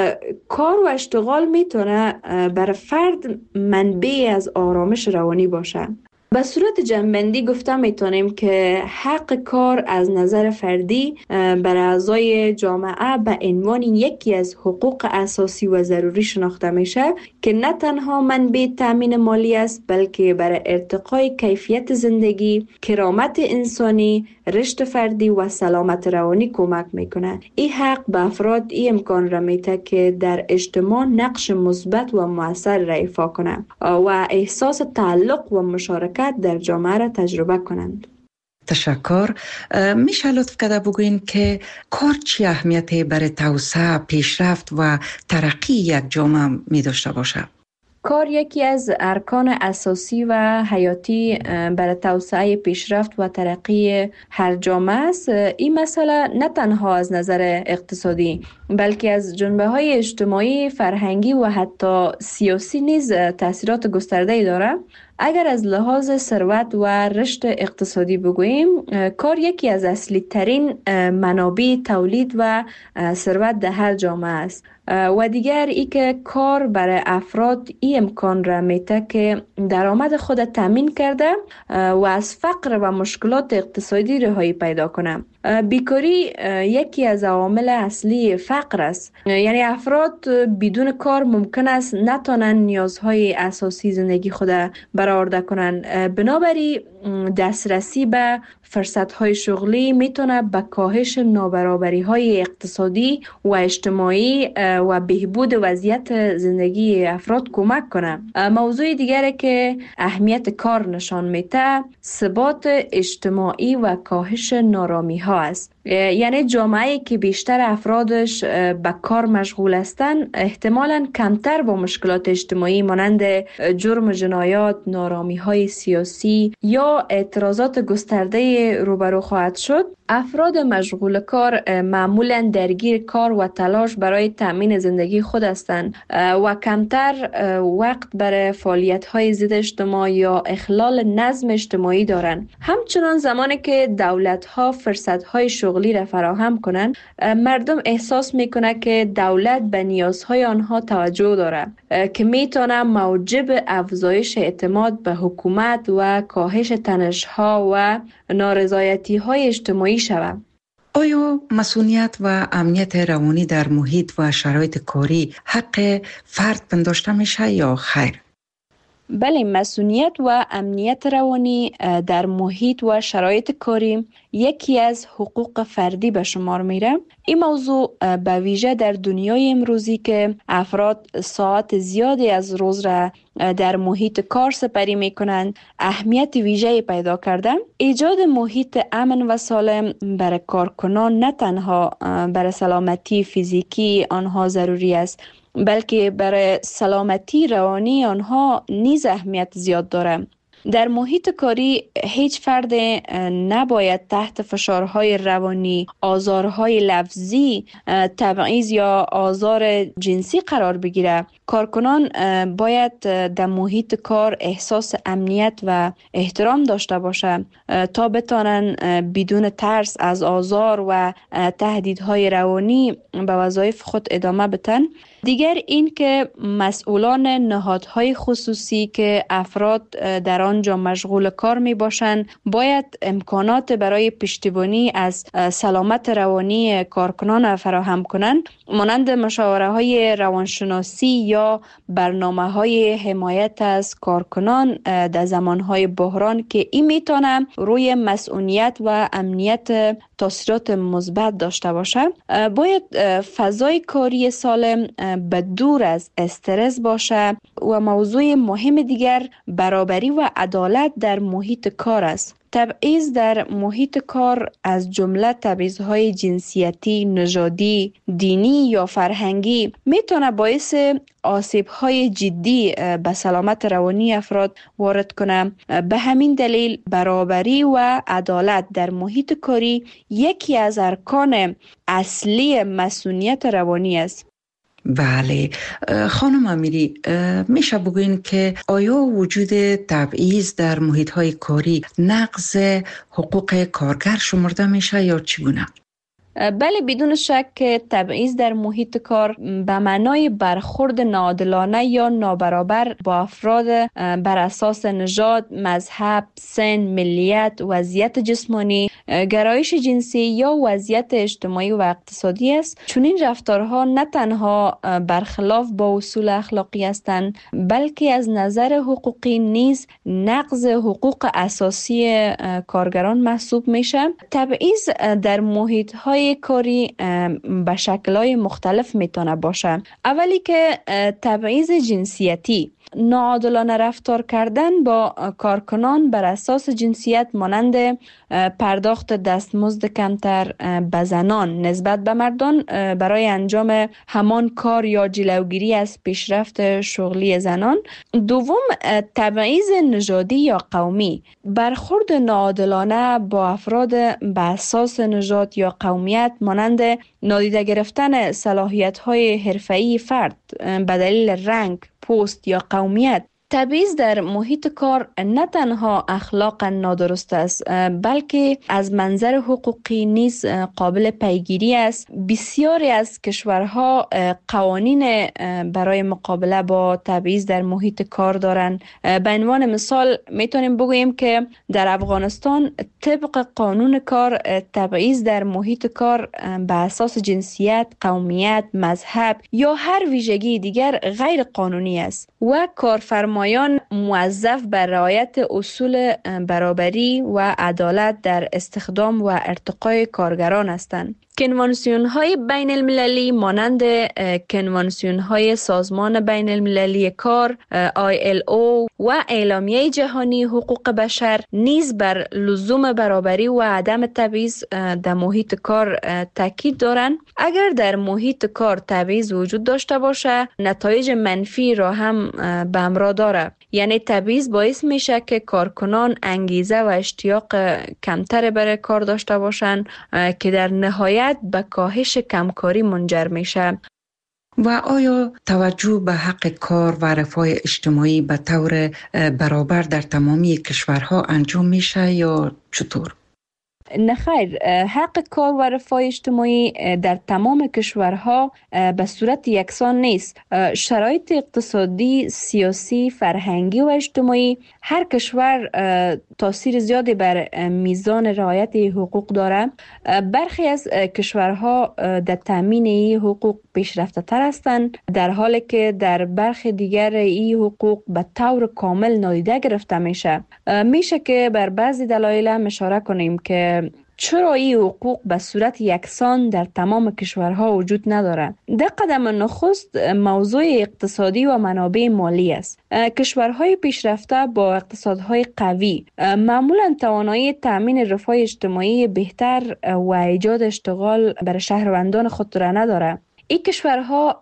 کار و اشتغال میتونه بر فرد منبع از آرامش روانی باشه. به صورت جنبندی گفته میتونیم که حق کار از نظر فردی بر اعضای جامعه به عنوان یکی از حقوق اساسی و ضروری شناخته میشه که نه تنها منبع تامین مالی است، بلکه بر ارتقای کیفیت زندگی، کرامت انسانی، رشد فردی و سلامت روانی کمک میکنه. این حق به افراد این امکان را میده که در اجتماع نقش مثبت و مؤثر را ایفا کنند و احساس تعلق و مشارکت در جامعه را تجربه کنند. تشکر. میشه لطف کرده بگوین که کار چی اهمیتی برای توسعه، پیشرفت و ترقی یک جامعه می داشته باشه؟ کار یکی از ارکان اساسی و حیاتی برای توسعه، پیشرفت و ترقی هر جامعه است. این مسئله نه تنها از نظر اقتصادی بلکه از جنبه‌های اجتماعی، فرهنگی و حتی سیاسی نیز تاثیرات گسترده‌ای دارد. اگر از لحاظ ثروت و رشد اقتصادی بگوییم، کار یکی از اصلی ترین منابع تولید و ثروت در هر جامعه است. و دیگر ای که کار برای افراد این امکان را میده که درآمد خود تامین کرده و از فقر و مشکلات اقتصادی رهایی پیدا کنه. بیکاری یکی از عوامل اصلی فقر است. یعنی افراد بدون کار ممکن است نتوانند نیازهای اساسی زندگی خود برآورده کنند. بنابراین دسترسی به فرصت‌های شغلی میتونه به کاهش نابرابری‌های اقتصادی و اجتماعی و بهبود وضعیت زندگی افراد کمک کنه. موضوع دیگری که اهمیت کار نشان میده، ثبات اجتماعی و کاهش نارامی‌ها است. یعنی جامعه‌ای که بیشتر افرادش به کار مشغول هستند احتمالاً کمتر با مشکلات اجتماعی مانند جرم و جنایات، نارامی‌های سیاسی یا اعتراضات گسترده روبرو خواهد شد. افراد مشغول کار معمولاً درگیر کار و تلاش برای تامین زندگی خود هستند و کمتر وقت برای فعالیت‌های ضد اجتماع یا اخلال نظم اجتماعی دارند. همچنان زمانی که دولت‌ها فرصت‌های شغلی را فراهم کنند، مردم احساس می‌کنند که دولت به نیازهای آنها توجه دارد که می‌تواند موجب افزایش اعتماد به حکومت و کاهش تنش‌ها و نارضایتی‌های اجتماعی شود. آیا مسئولیت و امنیت روانی در محیط و شرایط کاری حق فرد پنداشته میشه یا خیر؟ بله، مسئولیت و امنیت روانی در محیط و شرایط کاری یکی از حقوق فردی به شمار میره. این موضوع به ویژه در دنیای امروزی که افراد ساعت زیادی از روز را در محیط کار سپری میکنند اهمیت ویژه‌ای پیدا کرده. ایجاد محیط امن و سالم برای کارکنان نه تنها برای سلامتی فیزیکی آنها ضروری است، بلکه برای سلامتی روانی آنها نیز اهمیت زیاد دارد. در محیط کاری هیچ فرد نباید تحت فشارهای روانی، آزارهای لفظی، تبعیض یا آزار جنسی قرار بگیره. کارکنان باید در محیط کار احساس امنیت و احترام داشته باشه تا بتانن بدون ترس از آزار و تهدیدهای روانی به وظایف خود ادامه بدن. دیگر این که مسئولان نهادهای خصوصی که افراد در آنجا مشغول کار می باشند باید امکانات برای پشتیبانی از سلامت روانی کارکنان فراهم کنند، مانند مشاوره های روانشناسی یا برنامه های حمایت از کارکنان در زمان های بحران که این میتونه روی مسئولیت و امنیت تاثیرات مثبت داشته باشه. باید فضای کاری سالم به دور از استرس باشه و موضوع مهم دیگر برابری و عدالت در محیط کار است. تبعیض در محیط کار از جمله تبعیض‌های جنسیتی، نژادی، دینی یا فرهنگی میتونه باعث آسیب‌های جدی به سلامت روانی افراد وارد کنه. به همین دلیل برابری و عدالت در محیط کاری یکی از ارکان اصلی مسئولیت روانی است. بله خانم امیری، میشه بگوین که آیا وجود تبعیض در محیط‌های کاری نقض حقوق کارگر شمرده میشه یا چگونه؟ بله، بدون شک تبعیض در محیط کار به معنای برخورد ناعادلانه یا نابرابر با افراد بر اساس نژاد، مذهب، سن، ملیت، وضعیت جسمانی، گرایش جنسی یا وضعیت اجتماعی و اقتصادی است. چون این رفتارها نه تنها برخلاف با اصول اخلاقی هستند، بلکه از نظر حقوقی نیز نقض حقوق اساسی کارگران محسوب میشه. تبعیض در محیط‌های کاری به شکل‌های مختلف میتونه باشه. اولی که تبعیض جنسیتی، ناعادلانه رفتار کردن با کارکنان بر اساس جنسیت، مانند پرداخت دستمزد کمتر به زنان نسبت به مردان برای انجام همان کار یا جلوگیری از پیشرفت شغلی زنان. دوم، تبعیض نژادی یا قومی، برخورد ناعادلانه با افراد به اساس نژاد یا قومیت، مانند نادیده گرفتن صلاحیت‌های حرفه‌ای فرد به دلیل رنگ، پوست یا قومیت. تبعیض در محیط کار نه تنها اخلاقا نادرست است، بلکه از منظر حقوقی نیز قابل پیگیری است. بسیاری از کشورها قوانین برای مقابله با تبعیض در محیط کار دارند. به عنوان مثال میتونیم بگوییم که در افغانستان طبق قانون کار تبعیض در محیط کار به اساس جنسیت، قومیت، مذهب یا هر ویژگی دیگر غیر قانونی است و کارفرمایان موظف بر رعایت اصول برابری و عدالت در استخدام و ارتقای کارگران هستند. کنوانسیون‌های بین المللی مانند کنوانسیون‌های سازمان بین المللی کار ILO و اعلامیه جهانی حقوق بشر نیز بر لزوم برابری و عدم تبعیض در محیط کار تاکید دارند. اگر در محیط کار تبعیض وجود داشته باشه، نتایج منفی را هم به همراه داره. یعنی تبعیض باعث میشه که کارکنان انگیزه و اشتیاق کمتر برای کار داشته باشند که در نهایت به کاهش کمکاری منجر میشه. و آیا توجه به حق کار و رفاه اجتماعی به طور برابر در تمامی کشورها انجام میشه یا چطور؟ نه خیر، حق کار و رفاه اجتماعی در تمام کشورها به صورت یکسان نیست. شرایط اقتصادی، سیاسی، فرهنگی و اجتماعی هر کشور تاثیر زیادی بر میزان رعایت حقوق داره. برخی از کشورها در تامین این حقوق پیشرفته تر هستند، در حالی که در برخی دیگر این حقوق به طور کامل نادیده گرفته میشه. میشه که بر بعضی دلایل اشاره کنیم که چرا این حقوق به صورت یکسان در تمام کشورها وجود نداره. در قدم نخست موضوع اقتصادی و منابع مالی است. کشورهای پیشرفته با اقتصادهای قوی معمولا توانایی تامین رفاه اجتماعی بهتر و ایجاد اشتغال برای شهروندان خود را نداره. این کشورها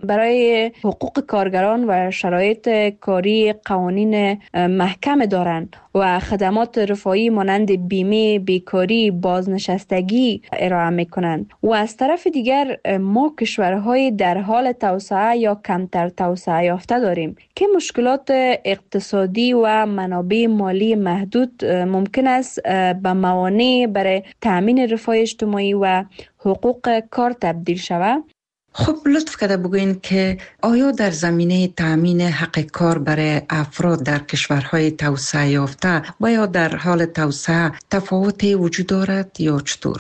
برای حقوق کارگران و شرایط کاری قوانین محکم دارند و خدمات رفاهی مانند بیمه، بیکاری، بازنشستگی ارائه میکنند. و از طرف دیگر ما کشورهای در حال توسعه یا کمتر توسعه یافته داریم که مشکلات اقتصادی و منابع مالی محدود ممکن است به موانع برای تأمین رفاه اجتماعی و حقوق کار تبدیل شود. خب لطف کرده بگوین که آیا در زمینه تأمین حق کار برای افراد در کشورهای توسعه یافته و یا در حال توسعه تفاوتی وجود دارد یا چطور؟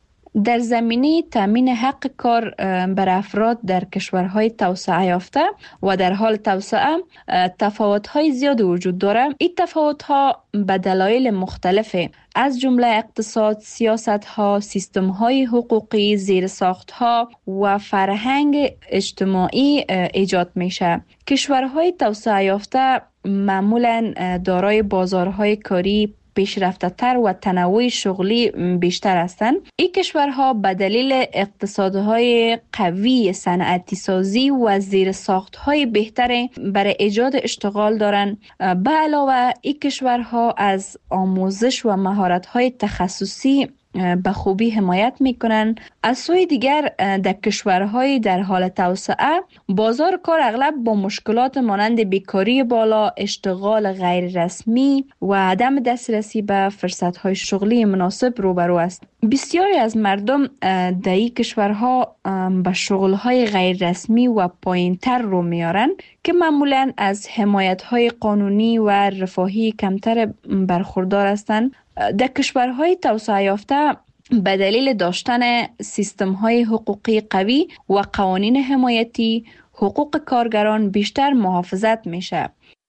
در زمینه تأمین حق کار بر افراد در کشورهای توسعه یافته و در حال توسعه تفاوت‌های زیاد وجود دارد. این تفاوت‌ها به دلایل مختلفه، از جمله اقتصاد، سیاست‌ها، سیستم‌های حقوقی، زیرساخت‌ها و فرهنگ اجتماعی ایجاد میشه. کشورهای توسعه یافته معمولاً دارای بازارهای کاری پیشرفته تر و تنوع شغلی بیشتر هستند. این کشورها به دلیل اقتصادهای قوی، صنعتی سازی و زیرساختهای بهتر برای ایجاد اشتغال دارند. به علاوه این کشورها از آموزش و مهارت‌های تخصصی به خوبی حمایت میکنن. از سوی دیگر در کشورهای در حال توسعه بازار کار اغلب با مشکلات مانند بیکاری بالا، اشتغال غیر رسمی و عدم دسترسی به فرصتهای شغلی مناسب روبرو است. بسیاری از مردم در این کشورها به شغلهای غیر رسمی و پایینتر رو میارن که معمولاً از حمایتهای قانونی و رفاهی کمتر برخوردار هستند. در کشورهای توسعه یافته به دلیل داشتن سیستم‌های حقوقی قوی و قوانین حمایتی، حقوق کارگران بیشتر محافظت میشه.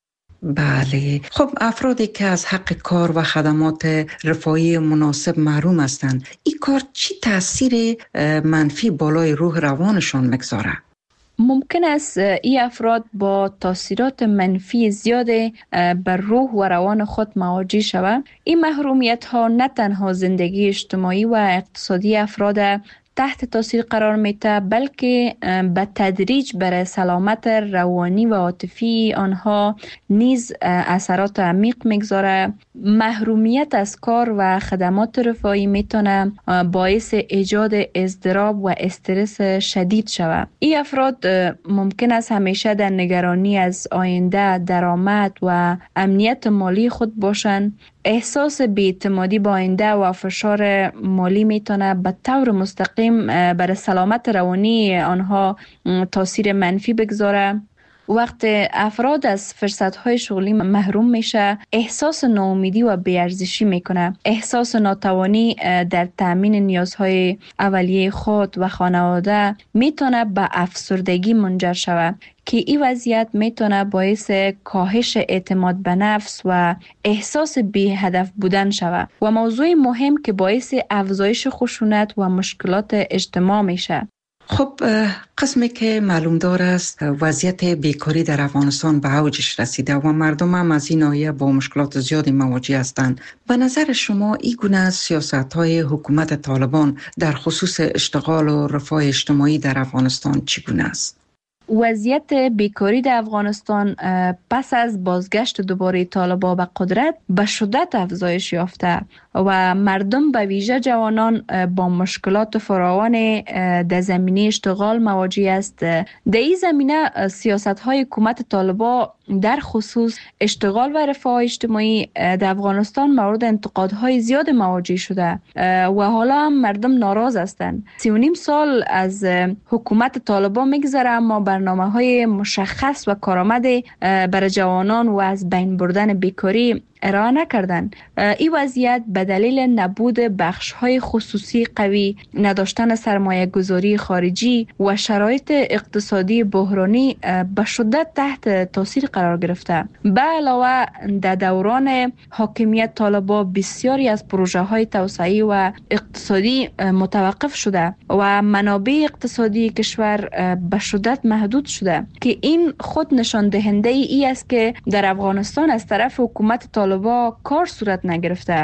بله. خب افرادی که از حق کار و خدمات رفاهی مناسب محروم هستند، این کار چی تاثیر منفی بالای روح روانشان میگذاره؟ ممکن است این افراد با تاثیرات منفی زیاد بر روح و روان خود مواجه شوند. این محرومیت ها نه تنها زندگی اجتماعی و اقتصادی افراد تحت تاثیر قرار میده، بلکه به تدریج بر سلامت روانی و عاطفی آنها نیز اثرات عمیق میگذاره. محرومیت از کار و خدمات رفاهی میتونه باعث ایجاد اضطراب و استرس شدید شود. این افراد ممکن است همیشه در نگرانی از آینده، درآمد و امنیت مالی خود باشند. احساس بی‌اعتمادی با آینده و فشار مالی میتونه به طور مستقیم بر سلامت روانی آنها تاثیر منفی بگذاره. وقت افراد از فرصت‌های شغلی محروم میشه، احساس ناامیدی و بی‌ارزشی میکنه. احساس ناتوانی در تامین نیازهای اولیه خود و خانواده میتونه به افسردگی منجر شود که این وضعیت میتونه باعث کاهش اعتماد به نفس و احساس بی هدف بودن شود و موضوع مهم که باعث افزایش خشونت و مشکلات اجتماع میشه. خب قسمی که معلوم دار است وضعیت بیکاری در افغانستان به اوجش رسیده و مردم هم از این ناحیه با مشکلات زیادی مواجه هستند. به نظر شما این گونه سیاست‌های حکومت طالبان در خصوص اشتغال و رفاه اجتماعی در افغانستان چگونه است؟ وضعیت بیکاری در افغانستان پس از بازگشت دوباره طالبان به قدرت به شدت افزایش یافته و مردم به ویژه جوانان با مشکلات فراوان در زمینه اشتغال مواجه است. در این زمینه سیاست‌های حکومت طالبان در خصوص اشتغال و رفاه اجتماعی در افغانستان مورد انتقادهای زیاد مواجه شده و حالا هم مردم ناراض هستند. 3.5 سال از حکومت طالبان میگذره اما برنامه‌های مشخص و کارآمد برای جوانان و از بین بردن بیکاری ارائه نکردن. این وضعیت به دلیل نبود بخش‌های خصوصی قوی، نداشتن سرمایه گذاری خارجی و شرایط اقتصادی بحرانی به شدت تحت تاثیر قرار گرفته. به علاوه در دوران حاکمیت طالبان بسیاری از پروژه‌های توسعه‌ای و اقتصادی متوقف شده و منابع اقتصادی کشور به شدت محدود شده که این خود نشان دهنده ای است که در افغانستان از طرف حکومت طالبان کار صورت نگرفته.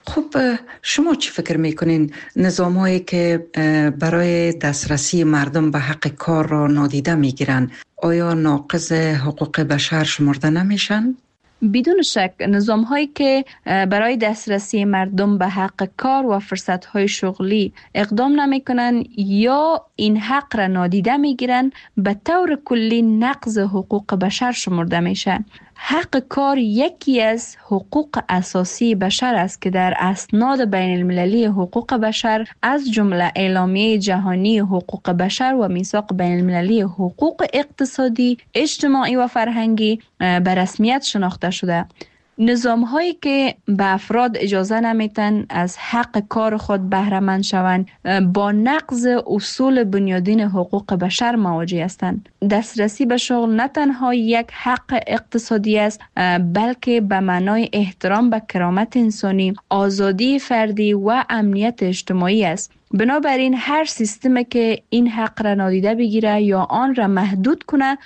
خب شما چی فکر میکنین نظام‌هایی که برای دسترسی مردم به حق کار را نادیده میگیرن آیا ناقض حقوق بشر شمرده نمیشن؟ بدون شک نظام هایی که برای دسترسی مردم به حق کار و فرصت های شغلی اقدام نمی کنن یا این حق را نادیده می گیرن به طور کلی نقض حقوق بشر شمرده میشه. حق کار یکی از حقوق اساسی بشر است که در اسناد بین المللی حقوق بشر از جمله اعلامیه جهانی حقوق بشر و میثاق بین المللی حقوق اقتصادی، اجتماعی و فرهنگی به رسمیت شناخته شده. نظام هایی که به افراد اجازه نمیتن از حق کار خود بهره مند شوند با نقض اصول بنیادین حقوق بشر مواجه هستند. دسترسی به شغل نه تنها یک حق اقتصادی است بلکه به معنای احترام به کرامت انسانی، آزادی فردی و امنیت اجتماعی است. بنابراین هر سیستمی که این حق را نادیده بگیره یا آن را محدود کنه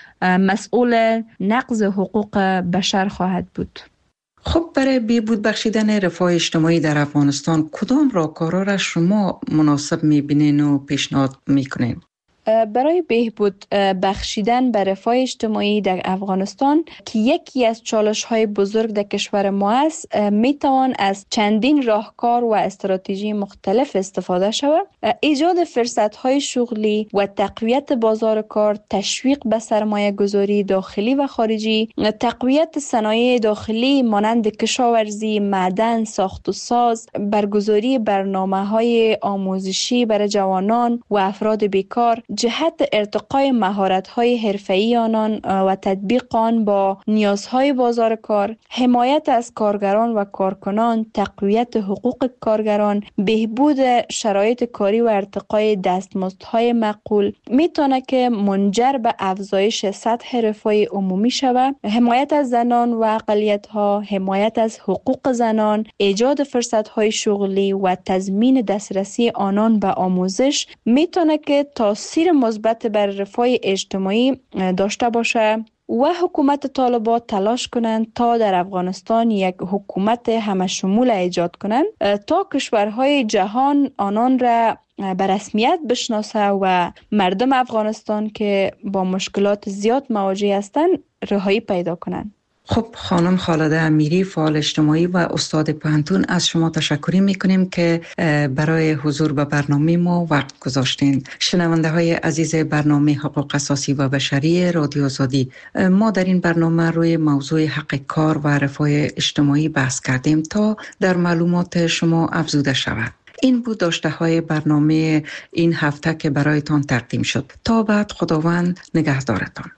مسئول نقض حقوق بشر خواهد بود. خب برای بهبود بخشیدن رفاه اجتماعی در افغانستان کدام راهکارها را شما مناسب می‌بینین و پیشنهاد می‌کنین؟ برای بهبود بخشیدن به رفاه اجتماعی در افغانستان که یکی از چالش‌های بزرگ در کشور ما است، میتوان از چندین راهکار و استراتژی مختلف استفاده شود. ایجاد فرصت‌های شغلی و تقویت بازار کار، تشویق به سرمایه گذاری داخلی و خارجی، تقویت صنایع داخلی مانند کشاورزی، معدن، ساخت و ساز، برگزاری برنامه‌های آموزشی برای جوانان و افراد بیکار، جهت ارتقای مهارت‌های حرفه‌ای آنان و تطبیق آن با نیازهای بازار کار، حمایت از کارگران و کارکنان، تقویت حقوق کارگران، بهبود شرایط کاری و ارتقای دستمزدهای معقول میتونه که منجر به افزایش سطح رفاه عمومی شود. حمایت از زنان و اقلیت‌ها، حمایت از حقوق زنان، ایجاد فرصت‌های شغلی و تضمین دسترسی آنان به آموزش میتونه که تاثیر مثبت بر رفاه اجتماعی داشته باشه و حکومت طالبان تلاش کنند تا در افغانستان یک حکومت همه شمول ایجاد کنند تا کشورهای جهان آنان را به رسمیت بشناسه و مردم افغانستان که با مشکلات زیاد مواجه هستند رهایی پیدا کنند. خب خانم خالده امیری، فعال اجتماعی و استاد پوهنتون، از شما تشکر میکنیم که برای حضور به برنامه ما وقت گذاشتین. شنونده های عزیز برنامه حقوق اساسی و بشری رادیو آزادی، ما در این برنامه روی موضوع حق کار و رفاه اجتماعی بحث کردیم تا در معلومات شما افزوده شود. این بود داشته های برنامه این هفته که برایتان تقدیم شد. تا بعد خداوند نگهدارتان.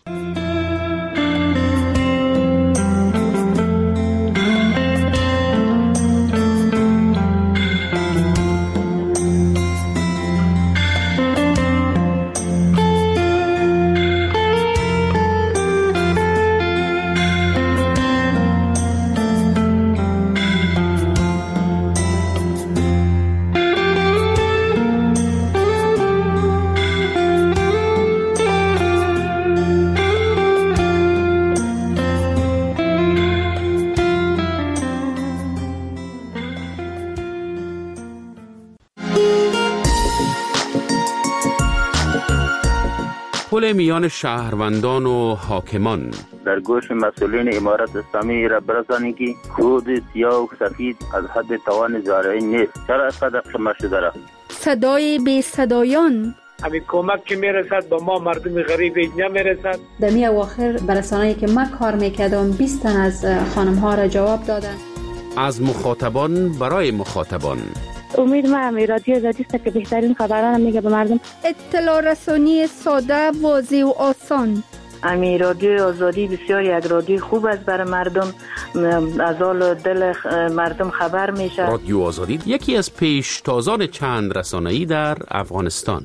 پل میان شهروندان و حاکمان در گوش مسئولین امارت اسلامی را برسانید که کود سیاه و سفید از حد توان زارعی نیست. چرا اینقدر قیمت شده را؟ صدای بی صدایان، همین کمک که میرسد به ما مردم غریب نمیرسد. در می اواخر برسانه‌ای که من کار میکردم 20 تن از خانم ها را جواب دادن. از مخاطبان برای مخاطبان. امید ما رادیو آزادی است که بهترین خبران میگه به مردم. اطلاع رسانی ساده، واضح و آسان. امی رادیو آزادی بسیار یک رادیو خوب است برای مردم، از حال دل مردم خبر میشه. رادیو آزادی یکی از پیشتازان چند رسانه‌ای در افغانستان.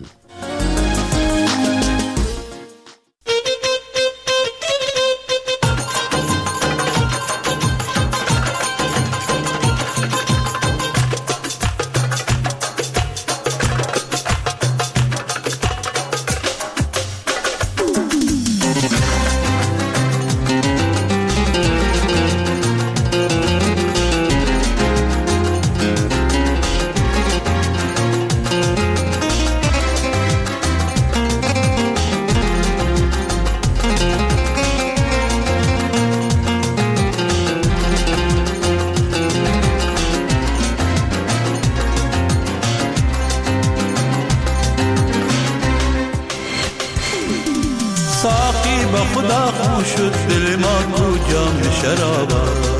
خو شد دل ما تو جام شرابه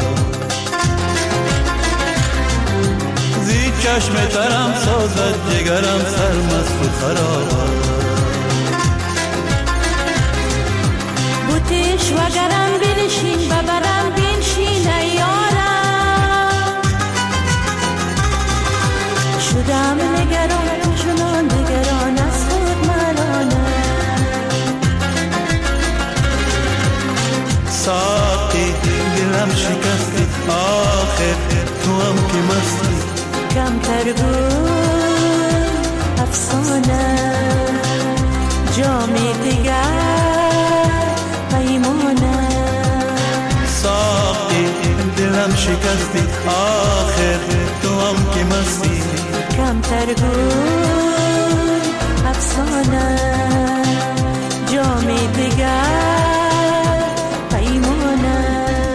زی چشم ترم سازد جگرم سرمست و خرابه بوتیش وگرم بنشین ببرم بنشین ایارم شدم نگران چنان نگران از خود مرانه ساقی دلم شکستی آخر تو هم که مستی کمتر بود افسانه جامی دیگر پیمانه ساقی دلم شکستی آخر تو هم که مستی کمتر بود افسانه جامی دیگر پیمانه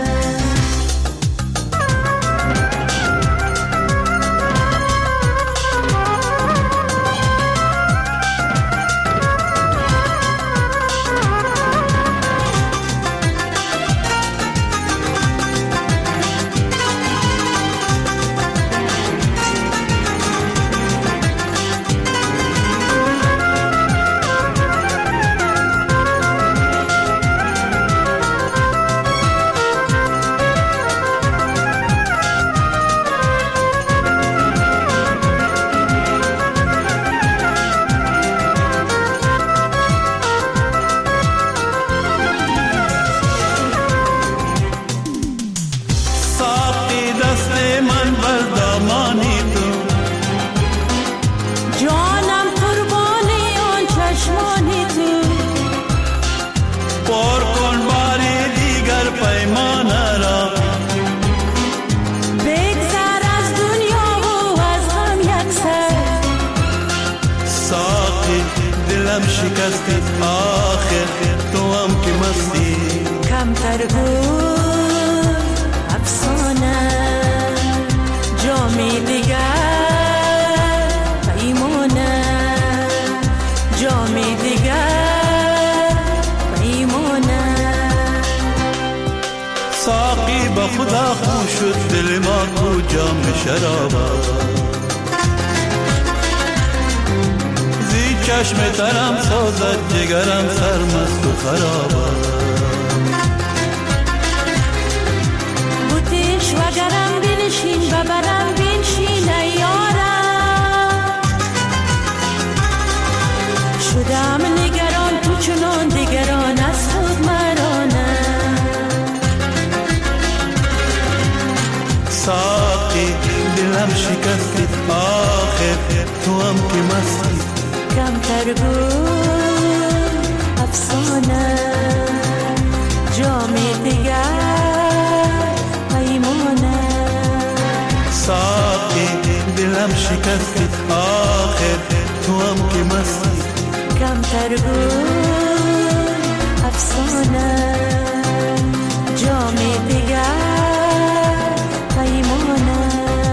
شکستی آخر تو هم که مستی کمتر بود افسانه جامی دیگر پیمانه جامی دیگر پیمانه ساقی با خدا خو شد دل ما تو جام شرابه چشم ترم سازد جگرم سرمست و خرابه بوتیش وگرم بنشین ببرم بنشین ایارم شدم نگران تو چنان دیگران از خود مرانه ساقی دلم شکستی آخر تو هم که مستی کمتر بود افسانه جامی دیگر پیمانه ساقی دلم شکستی آخر تو هم که مستی کمتر بود افسانه جامی دیگر پیمانه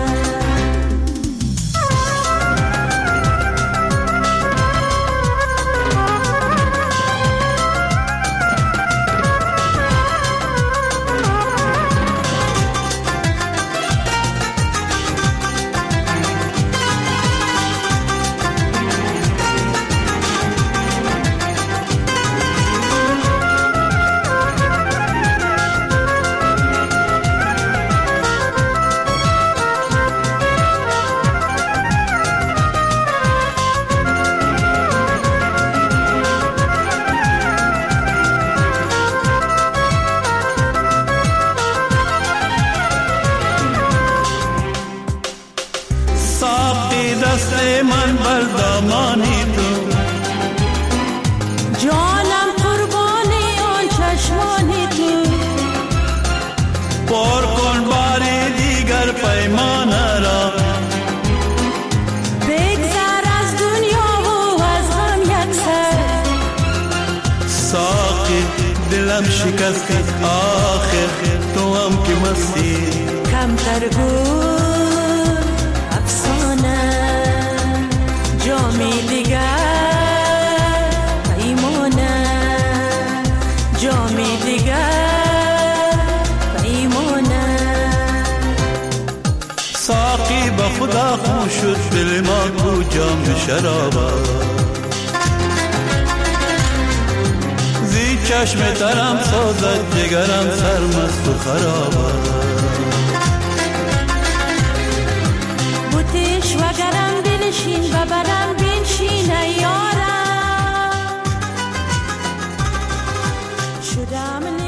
من بر دامانی تو جانم قربانی آن چشمانی تو پر کن باری دیگر پیمان را بگذر از دنیا و از غم یک سر ساقی دلم شکستی آخر تو هم که مستی کمتر بود افسانه جامی دیگر پیمانه جامی دیگر شد دل ما کو جام شرابه زی چشم ترم سازد جگرم سرمست و خرابه بوتش وگرم دلشین و برم بینشین یارم شدم